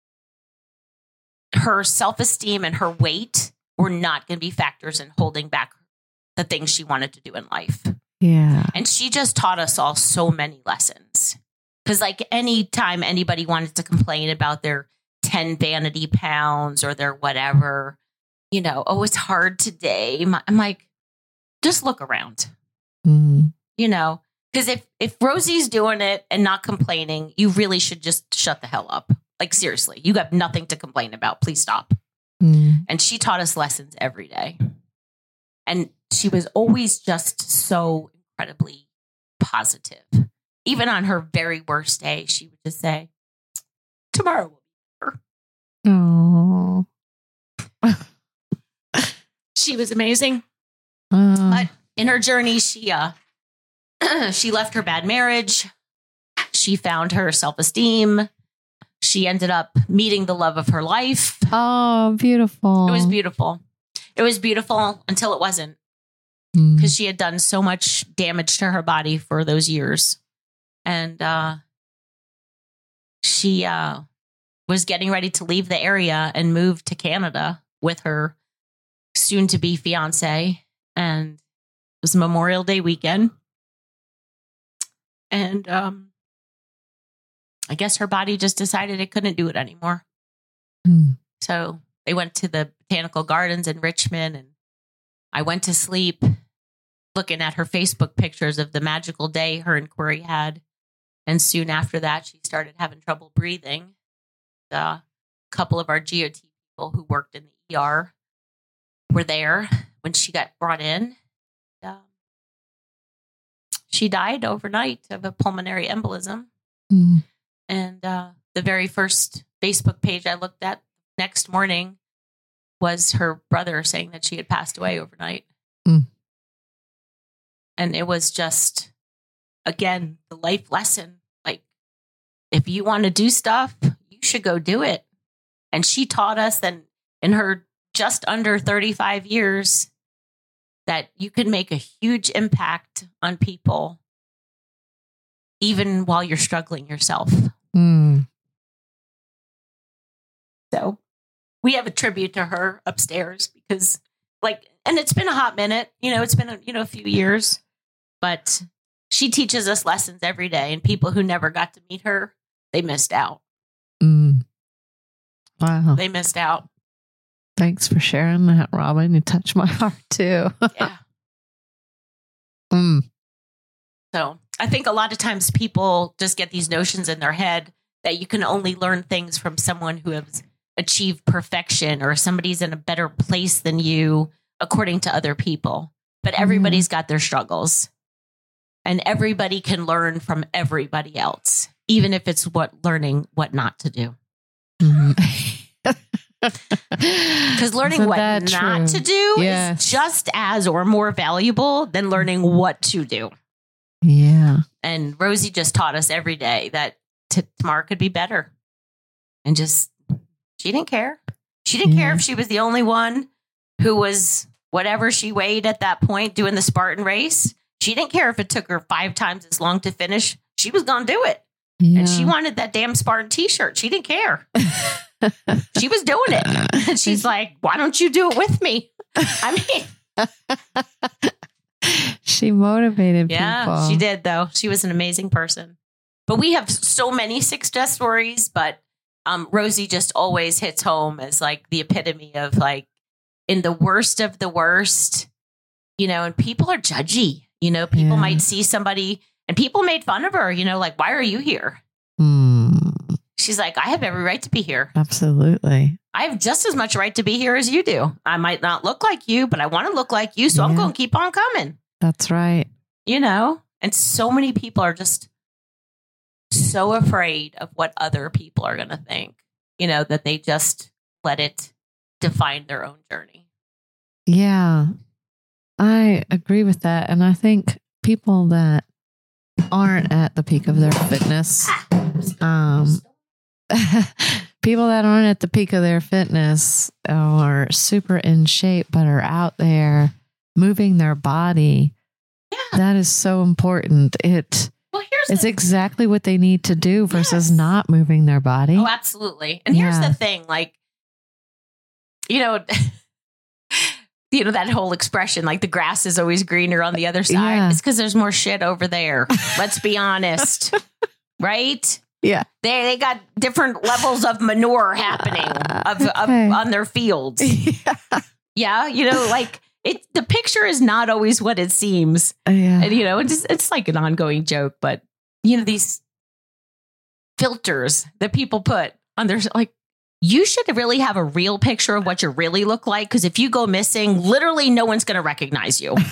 her self-esteem and her weight were not going to be factors in holding back the things she wanted to do in life. Yeah. And she just taught us all so many lessons. Because like anytime anybody wanted to complain about their 10 vanity pounds or their whatever, you know, oh, it's hard today. I'm like, just look around, you know, because if Rosie's doing it and not complaining, you really should just shut the hell up. Like, seriously, you have nothing to complain about. Please stop. And she taught us lessons every day. And she was always just so incredibly positive. Even on her very worst day, she would just say, tomorrow will be better. Oh. She was amazing. But in her journey, she left her bad marriage. She found her self-esteem. She ended up meeting the love of her life. Oh, beautiful. It was beautiful. It was beautiful until it wasn't. Because she had done so much damage to her body for those years. And she was getting ready to leave the area and move to Canada with her soon-to-be fiance. And it was Memorial Day weekend. And I guess her body just decided it couldn't do it anymore. So they went to the Botanical Gardens in Richmond, and I went to sleep looking at her Facebook pictures of the magical day her and Corey had. And soon after that, she started having trouble breathing. A couple of our GOT people who worked in the ER were there when she got brought in. She died overnight of a pulmonary embolism. And the very first Facebook page I looked at next morning was her brother saying that she had passed away overnight. And it was just, again, the life lesson. Like, if you want to do stuff, you should go do it. And she taught us that in her just under 35 years that you can make a huge impact on people even while you're struggling yourself. So we have a tribute to her upstairs because, like, and it's been a hot minute, you know, it's been, a few years, but she teaches us lessons every day, and people who never got to meet her, they missed out. Wow. They missed out. Thanks for sharing that, Robin. You touched my heart too. Yeah. So I think a lot of times people just get these notions in their head that you can only learn things from someone who has achieved perfection or somebody's in a better place than you according to other people. But everybody's got their struggles, and everybody can learn from everybody else, even if it's learning what not to do. Because learning what not to do is just as or more valuable than learning what to do. Yeah. And Rosie just taught us every day that tomorrow could be better. And just, she didn't care. She didn't care if she was the only one who was whatever she weighed at that point doing the Spartan race. She didn't care if it took her 5 times as long to finish. She was going to do it. Yeah. And she wanted that damn Spartan t-shirt. She didn't care. She was doing it. And she's like, why don't you do it with me? I mean, she motivated people. Yeah, she did, though. She was an amazing person. But we have so many success stories, but Rosie just always hits home as like the epitome of like in the worst of the worst, you know, and people are judgy. You know, people might see somebody and people made fun of her, you know, like, why are you here? She's like, I have every right to be here. Absolutely. I have just as much right to be here as you do. I might not look like you, but I want to look like you. So I'm going to keep on coming. That's right. You know, and so many people are just so afraid of what other people are going to think, you know, that they just let it define their own journey. Yeah, I agree with that. And I think people that aren't at the peak of their fitness, people that aren't at the peak of their fitness are super in shape, but are out there moving their body. Yeah. That is so important. It's exactly what they need to do versus not moving their body. Oh, absolutely. And here's the thing, like, you know, that whole expression, like the grass is always greener on the other side. Yeah. It's because there's more shit over there. Let's be honest. Right? Yeah. They got different levels of manure happening on their fields. Yeah. You know, like the picture is not always what it seems. Yeah. And, you know, it's like an ongoing joke, but you know, these filters that people put on their, like, you should really have a real picture of what you really look like. Because if you go missing, literally no one's going to recognize you.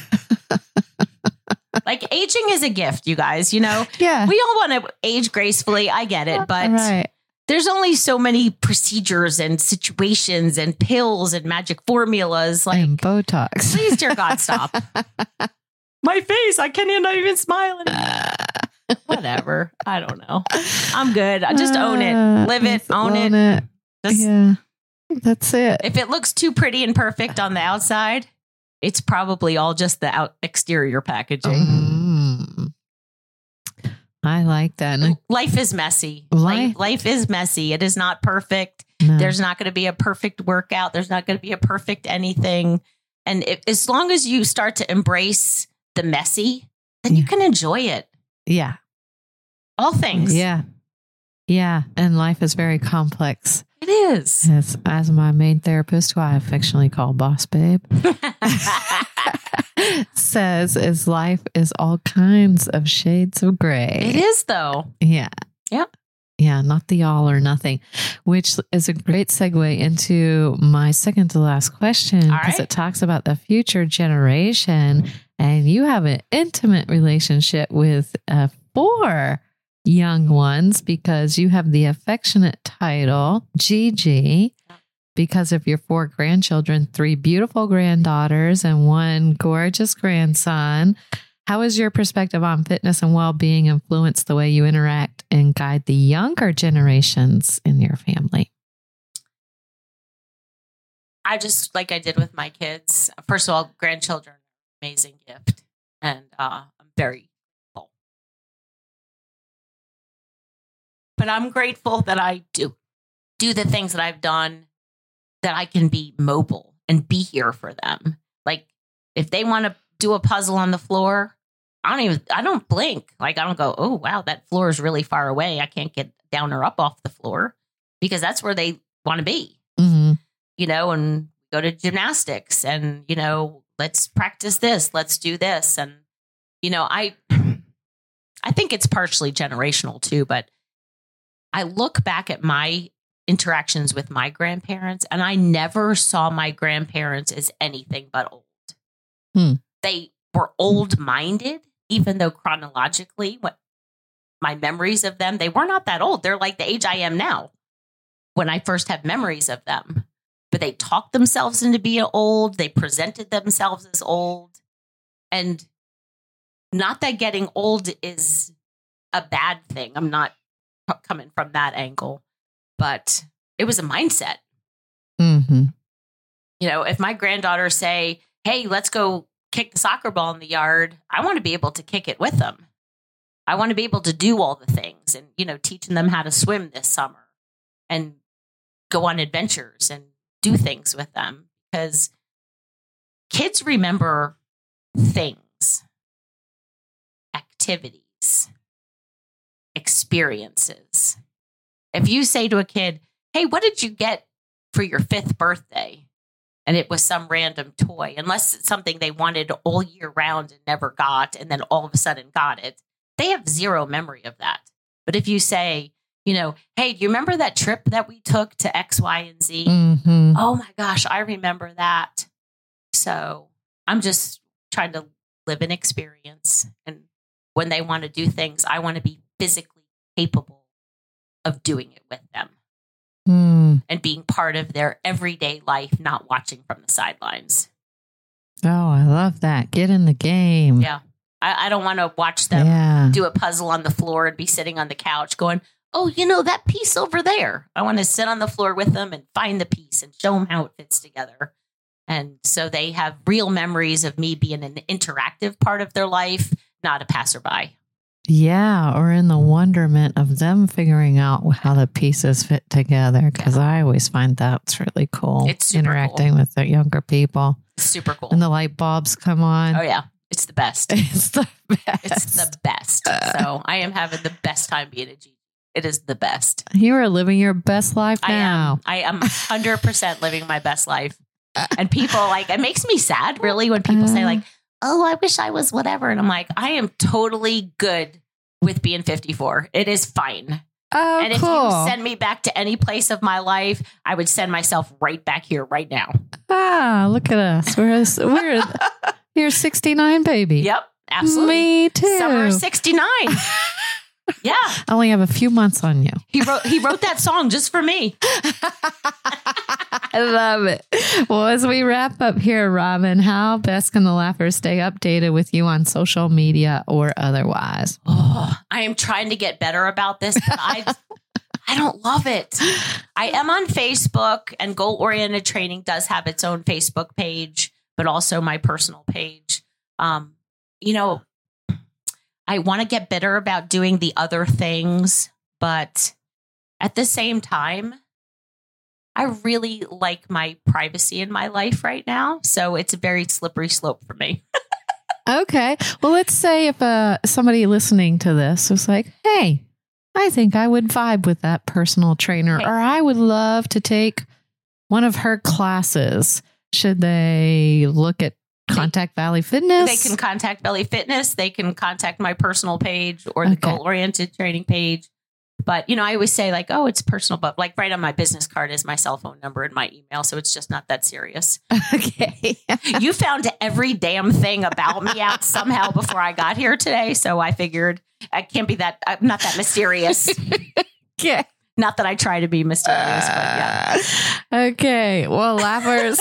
Like aging is a gift, you guys, you know? Yeah. We all want to age gracefully. I get it. But there's only so many procedures and situations and pills and magic formulas. Like and Botox. Please, dear God, stop. My face, I can't even smile anymore. Whatever. I don't know. I'm good. I just own it. Live it. Own it. Yeah. That's it. If it looks too pretty and perfect on the outside, it's probably all just the exterior packaging. I like that. Life is messy. Life is messy. It is not perfect. No. There's not going to be a perfect workout. There's not going to be a perfect anything. And as long as you start to embrace the messy, then you can enjoy it. Yeah. All things. Yeah. Yeah. And life is very complex. It is. As my main therapist, who I affectionately call Boss Babe, says, life is all kinds of shades of gray. It is, though. Yeah. Yep. Yeah, not the all or nothing, which is a great segue into my second to last question, because it talks about the future generation, and you have an intimate relationship with 4 young ones because you have the affectionate title Gigi because of your 4 grandchildren, 3 beautiful granddaughters and 1 gorgeous grandson. How has your perspective on fitness and well-being influenced the way you interact and guide the younger generations in your family? I just, like I did with my kids, first of all, grandchildren, amazing gift. And I'm very grateful. But I'm grateful that I do the things that I've done, that I can be mobile and be here for them. Like if they want to do a puzzle on the floor, I don't blink. Like I don't go, oh, wow, that floor is really far away. I can't get down or up off the floor, because that's where they want to be, you know, and go to gymnastics and, you know, let's practice this. Let's do this. And, you know, I think it's partially generational too, but I look back at my interactions with my grandparents and I never saw my grandparents as anything but old. They were old-minded, even though chronologically, what my memories of them, they were not that old. They're like the age I am now when I first had memories of them. But they talked themselves into being old. They presented themselves as old. And not that getting old is a bad thing. I'm not coming from that angle. But it was a mindset. You know, if my granddaughters say, hey, let's go kick the soccer ball in the yard, I want to be able to kick it with them. I want to be able to do all the things and, you know, teaching them how to swim this summer and go on adventures and do things with them, because kids remember things, activities, experiences. If you say to a kid, hey, what did you get for your 5th birthday? And it was some random toy, unless it's something they wanted all year round and never got, and then all of a sudden got it, they have zero memory of that. But if you say, hey, do you remember that trip that we took to X, Y, and Z? Mm-hmm. Oh my gosh, I remember that. So I'm just trying to live an experience. And when they want to do things, I want to be physically capable of doing it with them. And being part of their everyday life, not watching from the sidelines. Oh, I love that. Get in the game. Yeah. I don't want to watch them do a puzzle on the floor and be sitting on the couch going, oh, that piece over there. I want to sit on the floor with them and find the piece and show them how it fits together. And so they have real memories of me being an interactive part of their life, not a passerby. Yeah, or in the wonderment of them figuring out how the pieces fit together, because I always find that's really cool. It's super interacting cool with the younger people. It's super cool. And the light bulbs come on. Oh, yeah. It's the best. It's the best. It's the best. So I am having the best time being a Gigi. It is the best. You are living your best life now. I am 100% living my best life. And people it makes me sad, really, when people say oh, I wish I was whatever. And I'm like, I am totally good with being 54. It is fine. Oh, and if you send me back to any place of my life, I would send myself right back here right now. Ah, look at us. We're you're 69, baby. Yep, absolutely. Me too. Summer 69. Yeah. I only have a few months on you. He wrote that song just for me. I love it. Well, as we wrap up here, Robin, how best can the Laughers stay updated with you on social media or otherwise? Oh, I am trying to get better about this, but I don't love it. I am on Facebook, and Goal Oriented Training does have its own Facebook page, but also my personal page. I want to get better about doing the other things, but at the same time, I really like my privacy in my life right now. So it's a very slippery slope for me. Okay. Well, let's say if somebody listening to this was like, hey, I think I would vibe with that personal trainer, or I would love to take one of her classes. Should they look at Contact Valley Fitness? They can contact Valley Fitness. They can contact my personal page or the Goal Oriented Training page. But, I always say it's personal, but right on my business card is my cell phone number and my email. So it's just not that serious. Okay. You found every damn thing about me out somehow before I got here today. So I figured I can't be I'm not that mysterious. Okay. Not that I try to be mysterious, but yeah. Okay. Well, Laughers.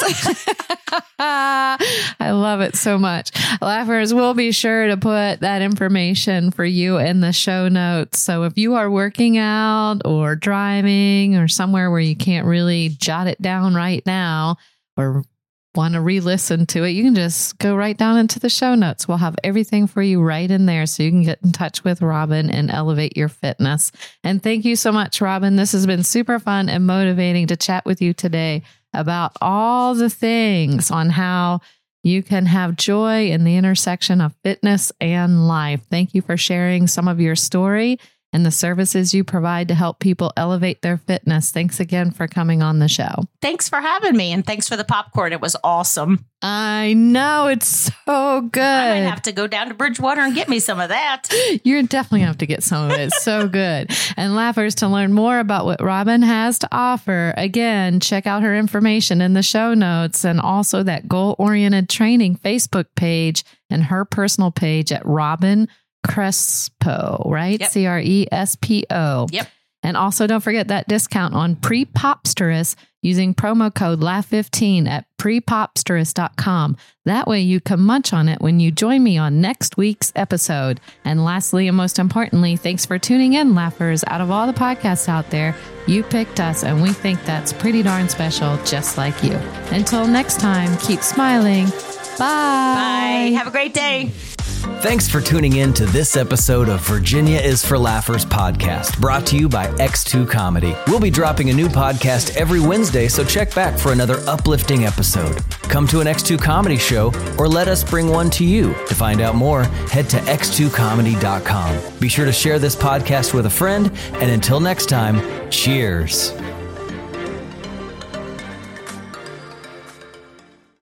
I love it so much. Laughers, we'll be sure to put that information for you in the show notes. So if you are working out or driving or somewhere where you can't really jot it down right now or want to re-listen to it, you can just go right down into the show notes. We'll have everything for you right in there so you can get in touch with Robin and elevate your fitness. And thank you so much, Robin. This has been super fun and motivating to chat with you today about all the things on how you can have joy in the intersection of fitness and life. Thank you for sharing some of your story and the services you provide to help people elevate their fitness. Thanks again for coming on the show. Thanks for having me, and thanks for the popcorn. It was awesome. I know. It's so good. I might have to go down to Bridgewater and get me some of that. You're definitely going to have to get some of it. It's so good. And Laughers, to learn more about what Robin has to offer, again, check out her information in the show notes, and also that Goal Oriented Training Facebook page and her personal page at Robin Crespo, right? Yep. Crespo. Yep. And also don't forget that discount on Prepopsterous using promo code LAUGH15 at prepopsterous.com. That way you can munch on it when you join me on next week's episode. And lastly, and most importantly, thanks for tuning in, Laughers. Out of all the podcasts out there, you picked us, and we think that's pretty darn special, just like you. Until next time, keep smiling. Bye. Bye. Have a great day. Thanks for tuning in to this episode of Virginia is for Laughers podcast, brought to you by X2 Comedy. We'll be dropping a new podcast every Wednesday, so check back for another uplifting episode. Come to an X2 Comedy show or let us bring one to you. To find out more, head to x2comedy.com. Be sure to share this podcast with a friend, and until next time, cheers.